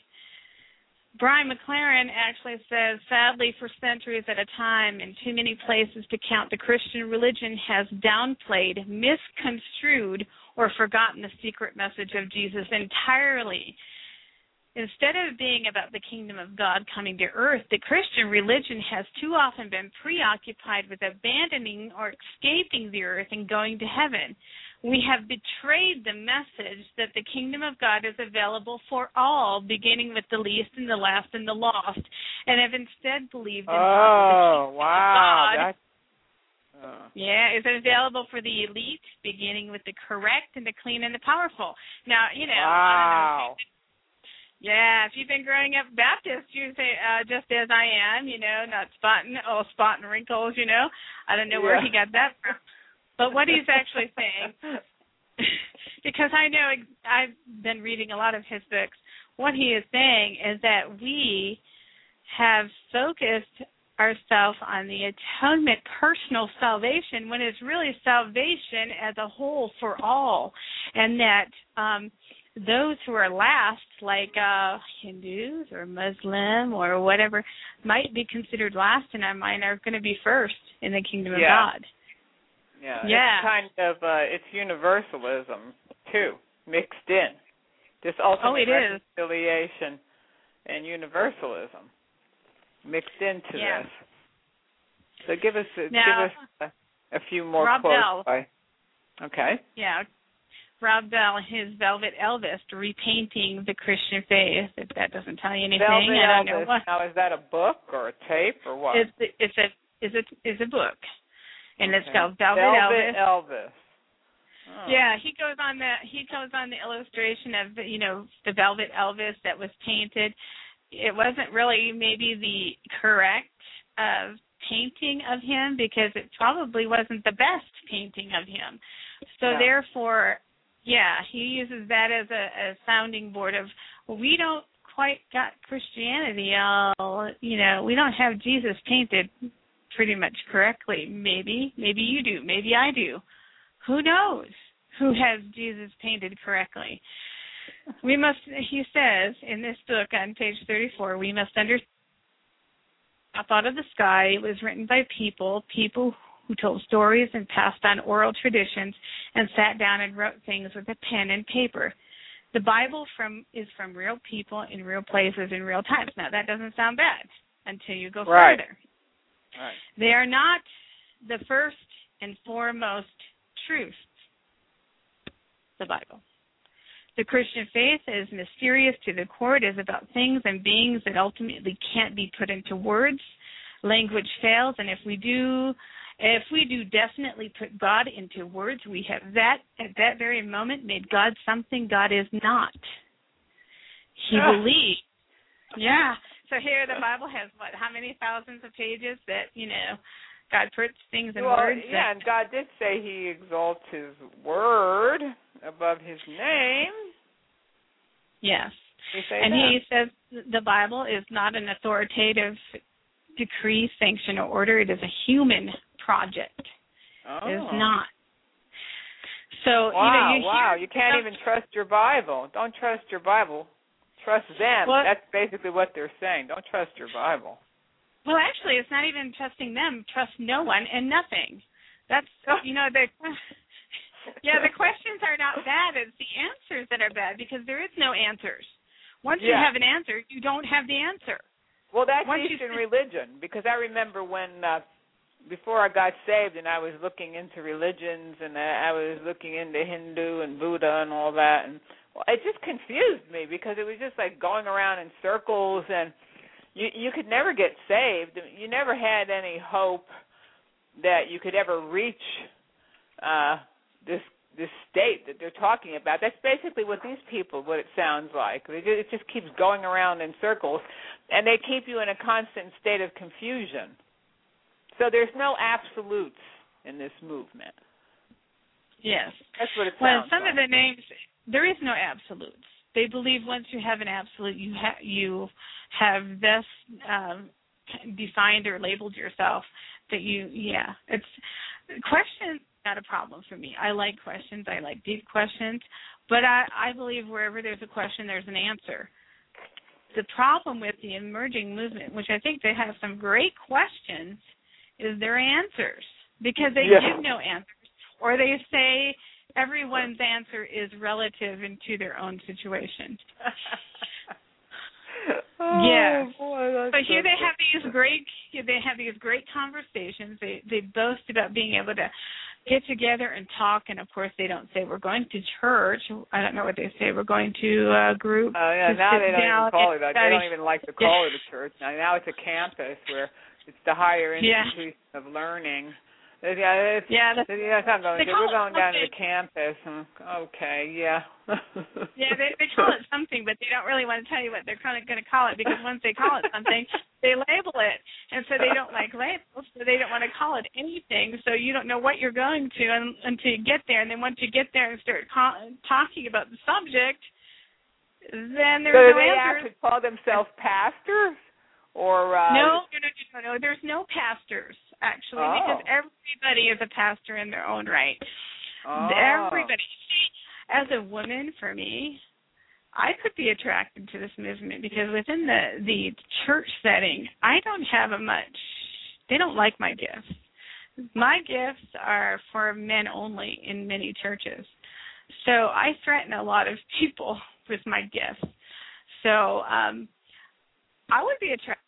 Brian McLaren actually says, sadly, for centuries at a time, in too many places to count, the Christian religion has downplayed, misconstrued, or forgotten the secret message of Jesus entirely. Instead of being about the kingdom of God coming to earth, the Christian religion has too often been preoccupied with abandoning or escaping the earth and going to heaven. We have betrayed the message that the kingdom of God is available for all, beginning with the least and the last and the lost, and have instead believed in oh, the wow. God. That's, uh. Yeah, is available for the elite, beginning with the correct and the clean and the powerful. Now, you know, wow. I don't know. Yeah, if you've been growing up Baptist, you say, uh, just as I am, you know, not spotting, oh, spotting wrinkles, you know. I don't know where yeah. he got that from. But what he's actually saying, because I know I've been reading a lot of his books, what he is saying is that we have focused ourselves on the atonement, personal salvation, when it's really salvation as a whole for all, and that um, those who are last, like uh, Hindus or Muslim or whatever, might be considered last in our mind, are going to be first in the kingdom yeah. of God. Yeah, yeah, it's kind of, uh, it's universalism, too, mixed in. This ultimate oh, it reconciliation is. And universalism mixed into yeah. this. So give us a, now, give us a, a few more Rob quotes. Bell. By, okay. Yeah, Rob Bell, his Velvet Elvis, repainting the Christian faith. If that doesn't tell you anything, Velvet I don't Elvis. know what. Now, is that a book or a tape or what? It's it's a it's a it's a book. And okay. it's called Velvet, Velvet Elvis. Elvis. Oh. Yeah, he goes on the he goes on the illustration of you know the Velvet Elvis that was painted. It wasn't really maybe the correct uh, painting of him, because it probably wasn't the best painting of him. So no. therefore, yeah, he uses that as a, a sounding board of, well, we don't quite got Christianity all, you know, we don't have Jesus painted pretty much correctly. Maybe, maybe you do, maybe I do. Who knows who has Jesus painted correctly? We must, he says in this book on page thirty-four, we must understand up out of the sky. It was written by people, people who told stories and passed on oral traditions and sat down and wrote things with a pen and paper. The Bible from is from real people in real places in real times. Now, that doesn't sound bad until you go right. further. Right. They are not the first and foremost truths, the Bible. The Christian faith is mysterious to the core. It is about things and beings that ultimately can't be put into words. Language fails, and if we do, if we do definitely put God into words, we have that at that very moment made God something God is not. He Ah. believes. Yeah. So here the Bible has, what, how many thousands of pages that, you know, God puts things in well, words? Yeah, and God did say he exalts his word above his name. Yes. He say and that? he says the Bible is not an authoritative decree, sanction, or order. It is a human project. Oh. It is not. So, wow, you know, you wow. hear You can't stuff, even trust your Bible. Don't trust your Bible. Trust them. Well, That's basically what they're saying. Don't trust your Bible. Well, actually, it's not even trusting them. Trust no one and nothing. That's, you know, the yeah, the questions are not bad. It's the answers that are bad because there is no answers. Once yeah. you have an answer, you don't have the answer. Well, that's Once Eastern you, religion because I remember when, uh, before I got saved and I was looking into religions and I was looking into Hindu and Buddha and all that, and well, it just confused me because it was just like going around in circles and You you could never get saved. You never had any hope that you could ever reach uh, this this state that they're talking about. That's basically what these people, what it sounds like. It just, it just keeps going around in circles, and they keep you in a constant state of confusion. So there's no absolutes in this movement. Yes. That's what it well, sounds some like. of the names, there is no absolutes. They believe once you have an absolute, you ha- you have thus um, defined or labeled yourself that you, yeah. It's questions not a problem for me. I like questions. I like deep questions. But I, I believe wherever there's a question, there's an answer. The problem with the emerging movement, which I think they have some great questions, is their answers because they yeah. give no answers, or they say everyone's answer is relative into their own situation. oh, yeah. Boy, but here so they good. have these great they have these great conversations. They they boast about being able to get together and talk, and of course they don't say we're going to church. I don't know what they say. We're going to a group. Oh yeah, to now sit they don't down even call and it that. study. They don't even like to call it a church now. Now it's a campus where it's the higher institution yeah. of learning. Yeah, it's, yeah, that's, yeah, I'm going to. they call We're it going down to something. the campus. Okay, yeah. yeah, they, they call it something, but they don't really want to tell you what they're kind of going to call it because once they call it something, they label it, and so they don't like labels, so they don't want to call it anything. So you don't know what you're going to un, until you get there, and then once you get there and start call, talking about the subject, then there's so no do they answers. actually call themselves pastors? Or uh, no, no, no, no, no. There's no pastors actually oh. because everybody is a pastor in their own right. Oh. Everybody. See, as a woman, for me, I could be attracted to this movement because within the the church setting, I don't have a much. They don't like my gifts. My gifts are for men only in many churches, so I threaten a lot of people with my gifts. So. um I would be attracted.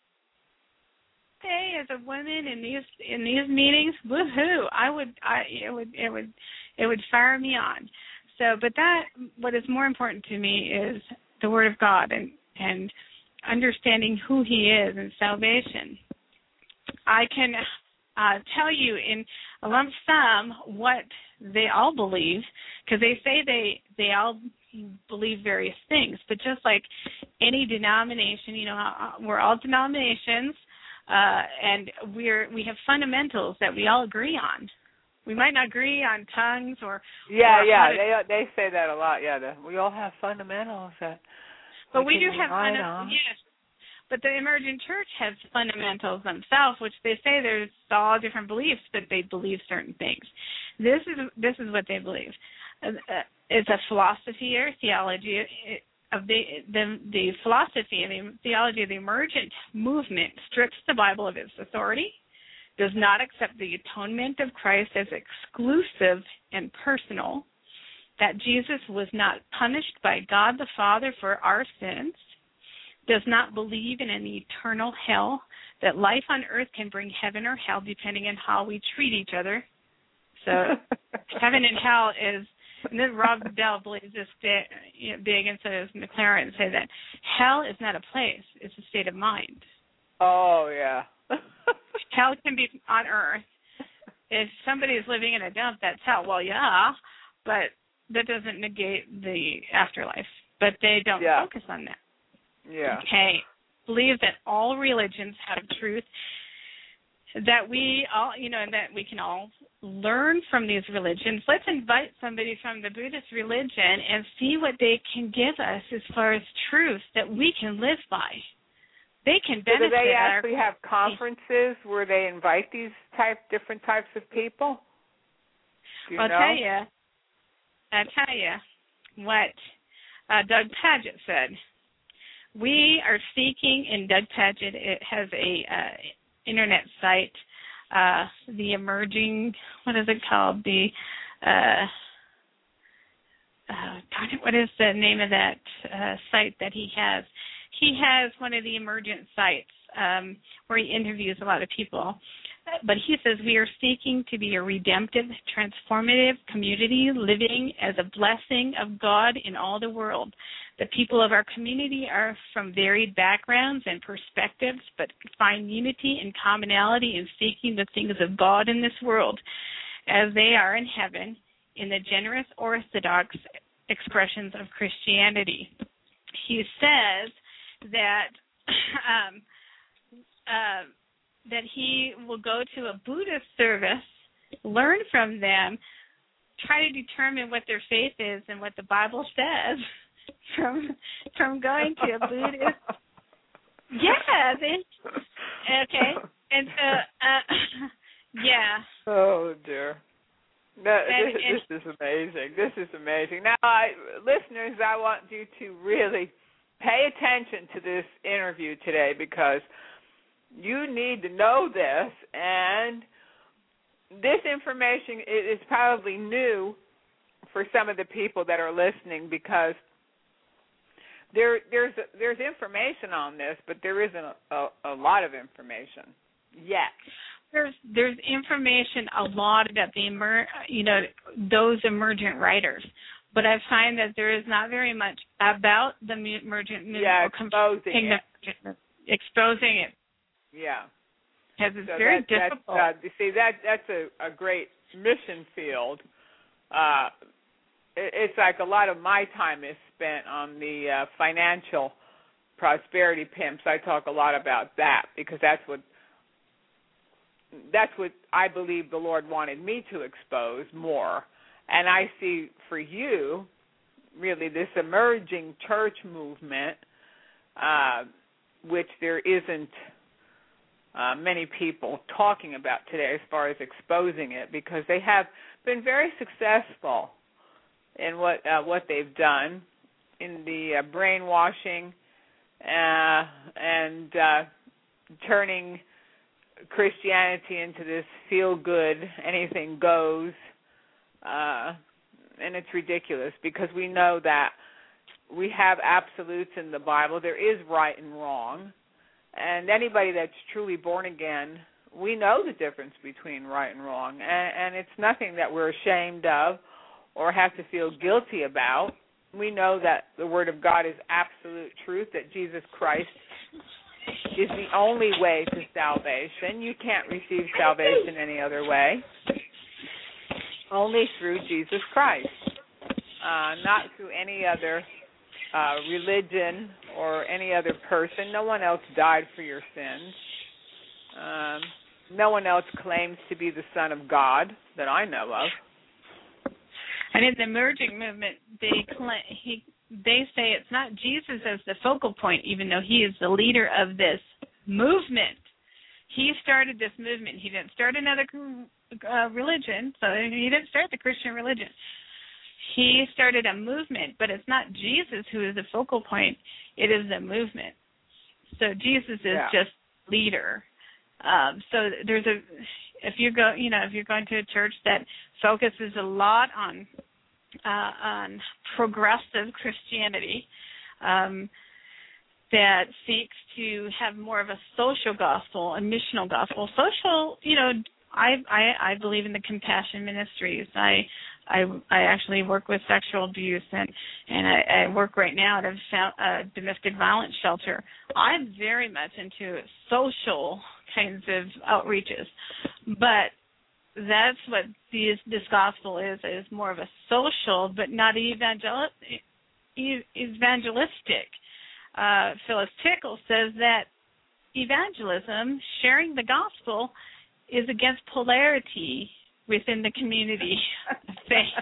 Hey, as a woman in these in these meetings, woohoo! I would, I it would it would it would fire me on. So, but that what is more important to me is the Word of God and and understanding who He is and salvation. I can uh, tell you in a lump sum what they all believe because they say they they all believe various things, but just like any denomination, you know, we're all denominations, uh, and we're we have fundamentals that we all agree on. We might not agree on tongues or yeah, or yeah, to, they they say that a lot. Yeah, the, we all have fundamentals that. But we, we do can have rely funda- on. yes. But the emergent church has fundamentals themselves, which they say there's all different beliefs, but they believe certain things. This is this is what they believe. Uh, it's a philosophy or theology of the, the the philosophy and the theology of the emergent movement strips the Bible of its authority, does not accept the atonement of Christ as exclusive and personal, that Jesus was not punished by God the Father for our sins, does not believe in an eternal hell, that life on earth can bring heaven or hell depending on how we treat each other. So heaven and hell is, and then Rob Bell believes this big, you know, big and so does McLaren, say that hell is not a place, it's a state of mind. Oh, yeah. Hell can be on earth. If somebody is living in a dump, that's hell. Well, yeah, but that doesn't negate the afterlife. But they don't yeah. focus on that. Yeah. Okay. believe that all religions have truth, that we all, you know, and that we can all learn from these religions. Let's invite somebody from the Buddhist religion and see what they can give us as far as truth that we can live by. They can benefit. So do they our, actually have conferences where they invite these type different types of people? Do you I'll know? tell you. I'll tell you what uh, Doug Paget said. We are seeking, and Doug Paget, it has a uh, internet site, uh, the emerging, what is it called? The, uh, uh, darn it, what is the name of that uh, site that he has? He has one of the emergent sites um, where he interviews a lot of people. But he says we are seeking to be a redemptive, transformative community living as a blessing of God in all the world. The people of our community are from varied backgrounds and perspectives, but find unity and commonality in seeking the things of God in this world as they are in heaven in the generous, orthodox expressions of Christianity. He says that um, uh, that he will go to a Buddhist service, learn from them, try to determine what their faith is and what the Bible says from from going to a Buddhist. Yeah, they, okay, and so uh, yeah. Oh dear. No, and, this, and, this is amazing. This is amazing. Now, I, listeners, I want you to really pay attention to this interview today because you need to know this, and this information is probably new for some of the people that are listening because there there's there's information on this, but there isn't a, a, a lot of information yet. There's there's information a lot about the emer you know those emergent writers, but I find that there is not very much about the emergent movement. Yeah, or exposing it. The, exposing it. Yeah. Because it's so very that, difficult. That's, uh, you see, that that's a, a great mission field. Uh, it, it's like a lot of my time is spent on the uh, financial prosperity pimps. I talk a lot about that because that's what that's what I believe the Lord wanted me to expose more. And I see for you, really, this emerging church movement, uh, which there isn't Uh, many people talking about today as far as exposing it because they have been very successful in what uh, what they've done in the uh, brainwashing uh, and uh, turning Christianity into this feel-good, anything goes, uh, and it's ridiculous because we know that we have absolutes in the Bible. There is right and wrong. And anybody that's truly born again, we know the difference between right and wrong. And, and it's nothing that we're ashamed of or have to feel guilty about. We know that the Word of God is absolute truth, that Jesus Christ is the only way to salvation. You can't receive salvation any other way, only through Jesus Christ, uh, not through any other Uh, religion or any other person. No one else died for your sins. Um, no one else claims to be the Son of God that I know of. And in the emerging movement, they claim, he, they say it's not Jesus as the focal point, even though he is the leader of this movement. He started this movement. He didn't start another uh, religion, so he didn't start the Christian religion. He started a movement, but it's not Jesus who is the focal point. It is the movement. So Jesus is yeah. just leader. Um, so there's a if you go, you know, if you're going to a church that focuses a lot on uh, on progressive Christianity, um, that seeks to have more of a social gospel, a missional gospel. Social, you know, I I, I believe in the compassion ministries. I I, I actually work with sexual abuse, and, and I, I work right now at a, a domestic violence shelter. I'm very much into social kinds of outreaches, but that's what these, this gospel is, is more of a social but not evangel- evangelistic uh, Phyllis Tickle says that evangelism, sharing the gospel, is against polarity within the community of faith.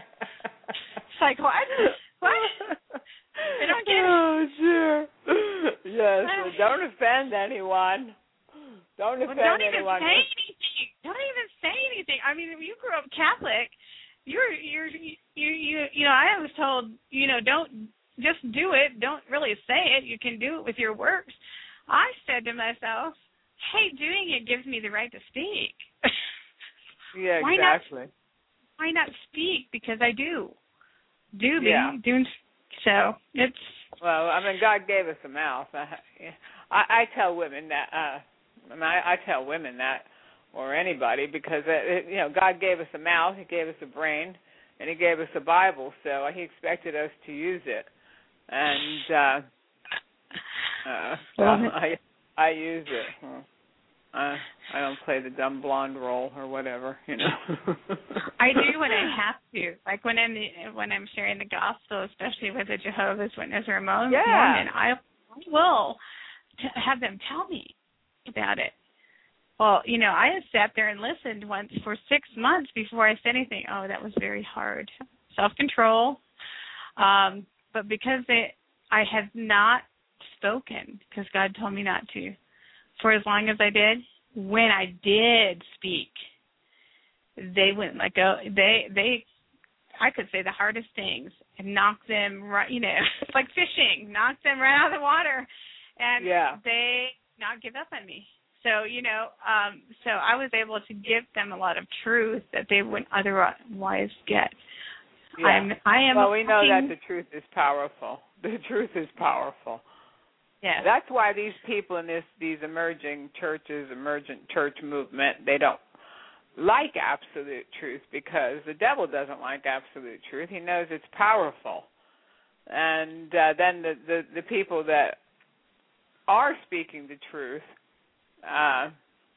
It's like, what? What? I don't get it. Oh, sure. Yes, well, don't offend anyone. Don't offend well, don't even anyone. say anything. Don't even say anything. I mean, if you grew up Catholic, you're, you're, you, you, you know, I was told, you know, don't just do it. Don't really say it. You can do it with your works. I said to myself, hey, doing it gives me the right to speak. Yeah, why exactly. Not, why not speak? Because I do. Do be yeah. doing so. It's well. I mean, God gave us a mouth. I, I, I tell women that. Uh, I, mean, I, I tell women that, or anybody, because it, you know, God gave us a mouth. He gave us a brain, and He gave us a Bible. So He expected us to use it, and uh, uh, so I I use it. Well, I I don't play the dumb blonde role or whatever, you know. I do when I have to, like when I'm when I'm sharing the gospel, especially with a Jehovah's Witness or a Mormon. Yeah. I, I will t- have them tell me about it. Well, you know, I had sat there and listened once for six months before I said anything. Oh, that was very hard. Self-control. Um, but because they, I had not spoken, because God told me not to, for as long as I did, when I did speak, they wouldn't let go. They, they, I could say the hardest things and knock them right, you know, it's like fishing, knock them right out of the water, and yeah. they not give up on me. So, you know, um, so I was able to give them a lot of truth that they wouldn't otherwise get. Yeah. I'm, I am. Well, we know fucking, that the truth is powerful. The truth is powerful. Yeah. That's why these people in this these emerging churches, emergent church movement, they don't like absolute truth, because the devil doesn't like absolute truth. He knows it's powerful. And uh, then the, the, the people that are speaking the truth, uh,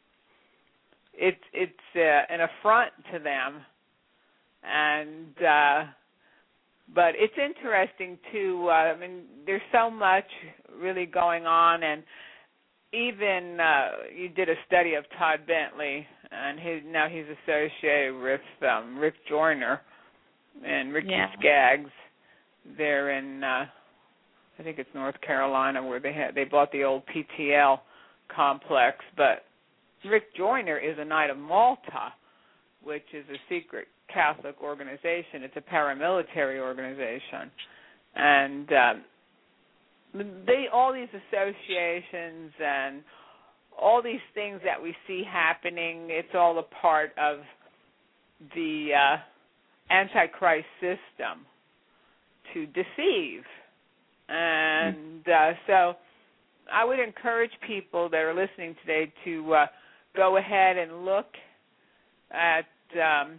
it's it's uh, an affront to them. And uh, but it's interesting too. Uh, I mean, there's so much really going on, and even uh, you did a study of Todd Bentley, and he, now he's associated with um, Rick Joyner and Ricky yeah. Skaggs. They're in, uh, I think it's North Carolina, where they had they bought the old P T L complex. But Rick Joyner is a Knight of Malta, which is a secret Catholic organization. It's a paramilitary organization, and um, they all these associations and all these things that we see happening. It's all a part of the uh, Antichrist system to deceive, and uh, so I would encourage people that are listening today to uh, go ahead and look at um,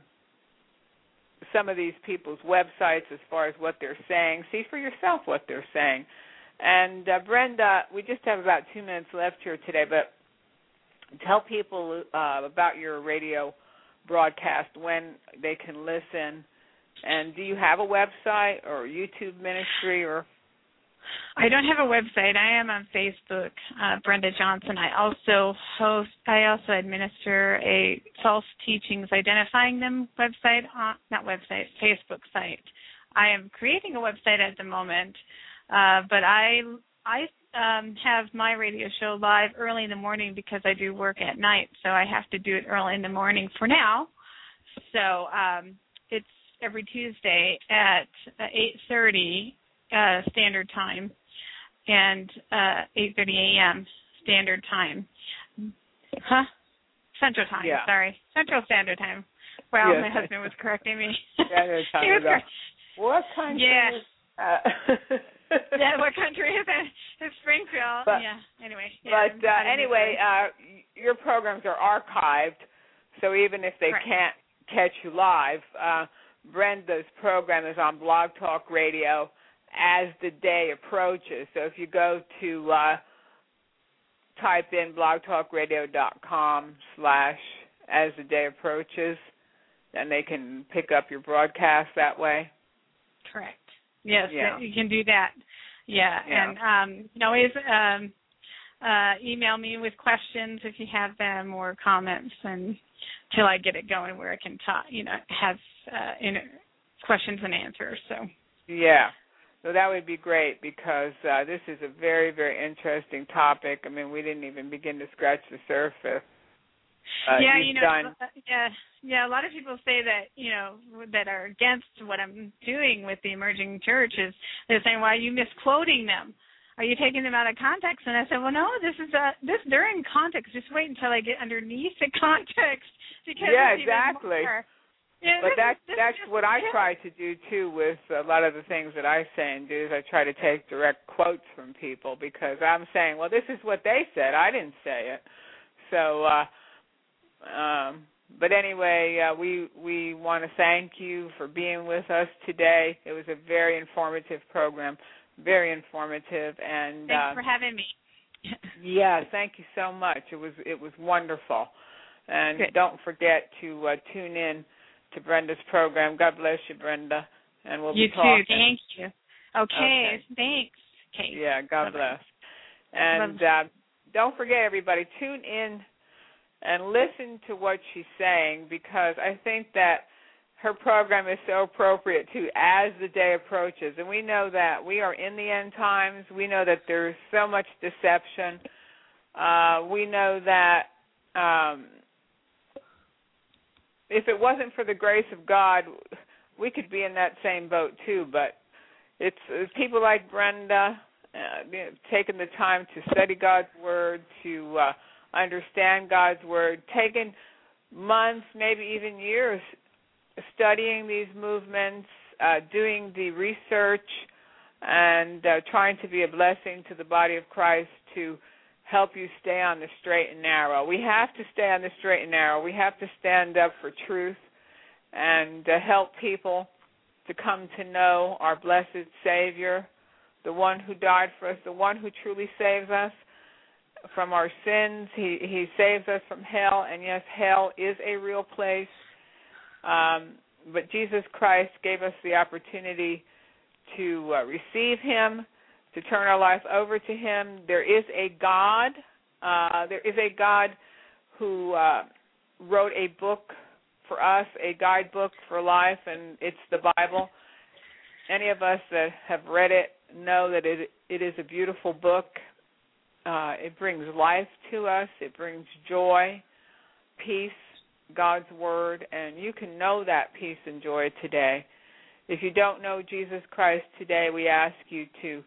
some of these people's websites as far as what they're saying. See for yourself what they're saying. And uh, Brenda, we just have about two minutes left here today, but tell people uh, about your radio broadcast, when they can listen. And do you have a website or YouTube ministry? Or I don't have a website. I am on Facebook, uh, Brenda Johnson. I also host. I also administer a false teachings identifying them website, on, not website, Facebook site. I am creating a website at the moment, uh, but I I um, have my radio show live early in the morning because I do work at night, so I have to do it early in the morning for now. So um, it's every Tuesday at eight thirty uh, Standard Time and uh, eight thirty a.m. Standard Time. Huh? Central Time, yeah. sorry. Central Standard Time. Wow, yes. my husband was correcting me. Standard Time. He was correct. What country yeah. is uh, yeah, what country is it? It's Springfield. But, yeah, anyway. Yeah, but uh, anyway, uh, your programs are archived, so even if they Correct. can't catch you live, uh, Brenda's program is on Blog Talk Radio as the day approaches. So if you go to uh, type in blogtalkradio.com slash as the day approaches, then they can pick up your broadcast that way. Correct. Yes, yeah. you can do that. Yeah, Yeah. and um, you can always um, uh, email me with questions if you have them or comments, and till I get it going where I can talk, you know, have uh, in, questions and answers. So. Yeah. So that would be great because uh, this is a very, very interesting topic. I mean, we didn't even begin to scratch the surface. Uh, yeah, you've you know, done... yeah, yeah. A lot of people say that, you know, that are against what I'm doing with the emerging church is they're saying, "Why are you misquoting them? Are you taking them out of context?" And I said, "Well, no. This is a this. They're in context. Just wait until I get underneath the context because yeah, it's exactly." Even more. Yeah, but that's is, that's what I try to do too with a lot of the things that I say and do is I try to take direct quotes from people because I'm saying, well, this is what they said. I didn't say it. So, uh, um, but anyway, uh, we we want to thank you for being with us today. It was a very informative program, very informative, and thanks uh, for having me. yeah, thank you so much. It was it was wonderful, and Good. don't forget to uh, tune in to Brenda's program. God bless you, Brenda, and we'll you be talking. You too. Thank you. Okay. okay. Thanks. Okay. Yeah, God Bye-bye. bless. And uh, don't forget, everybody, tune in and listen to what she's saying because I think that her program is so appropriate, too, as the day approaches. And we know that we are in the end times. We know that there's so much deception. Uh, we know that... Um, if it wasn't for the grace of God, we could be in that same boat too. But it's, it's people like Brenda uh, you know, taking the time to study God's Word, to uh, understand God's Word, taking months, maybe even years, studying these movements, uh, doing the research, and uh, trying to be a blessing to the body of Christ to help you stay on the straight and narrow. We have to stay on the straight and narrow. We have to stand up for truth and uh, help people to come to know our blessed Savior, the one who died for us, the one who truly saves us from our sins. He, he saves us from hell, and yes, hell is a real place. Um, but Jesus Christ gave us the opportunity to uh, receive Him, to turn our life over to Him. There is a God. Uh, there is a God who uh, wrote a book for us, a guidebook for life, and it's the Bible. Any of us that have read it know that it it is a beautiful book. Uh, it brings life to us. It brings joy, peace, God's Word, and you can know that peace and joy today. If you don't know Jesus Christ today, we ask you to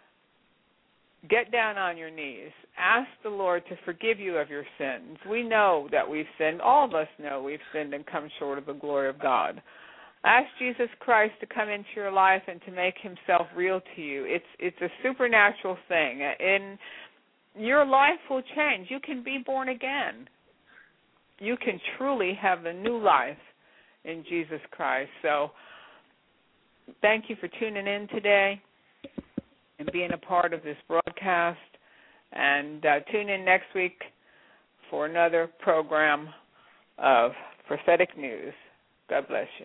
get down on your knees. Ask the Lord to forgive you of your sins. We know that we've sinned. All of us know we've sinned and come short of the glory of God. Ask Jesus Christ to come into your life and to make Himself real to you. It's it's a supernatural thing. And your life will change. You can be born again. You can truly have a new life in Jesus Christ. So thank you for tuning in today and being a part of this broadcast. And uh, tune in next week for another program of prophetic news. God bless you.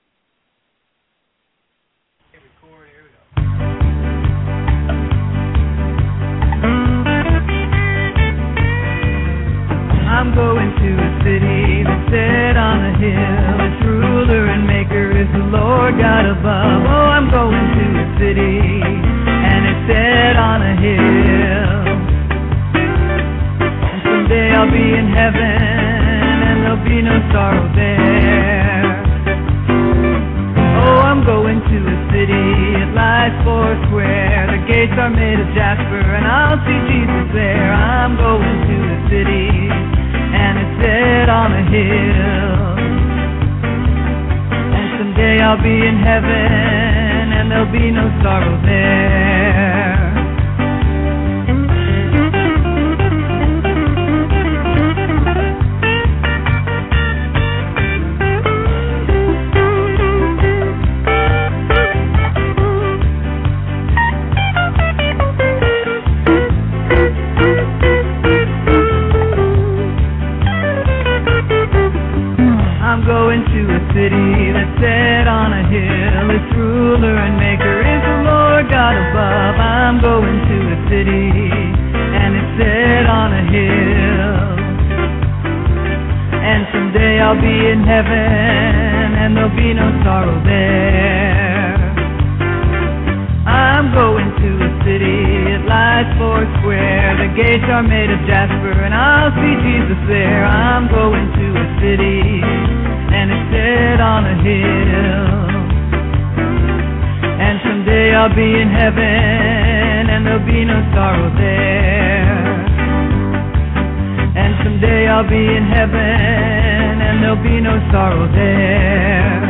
I'm going to a city that's set on a hill. Its ruler and maker is the Lord God above. Oh, I'm going to a city, and it's set on a hill. And someday I'll be in heaven, and there'll be no sorrow there. Oh, I'm going to a city, it lies four square. The gates are made of jasper, and I'll see Jesus there. I'm going to a city, and it's set on a hill. And someday I'll be in heaven, and there'll be no sorrow there. I'm going to a city that's set on a hill. Its ruler and maker is the Lord God above. city, and it's set on a hill. And someday I'll be in heaven, and there'll be no sorrow there. I'm going to a city, it lies four square. The gates are made of jasper, and I'll see Jesus there. I'm going to a city, and it's set on a hill. And someday I'll be in heaven, and there'll be no sorrow there. And someday I'll be in heaven, and there'll be no sorrow there.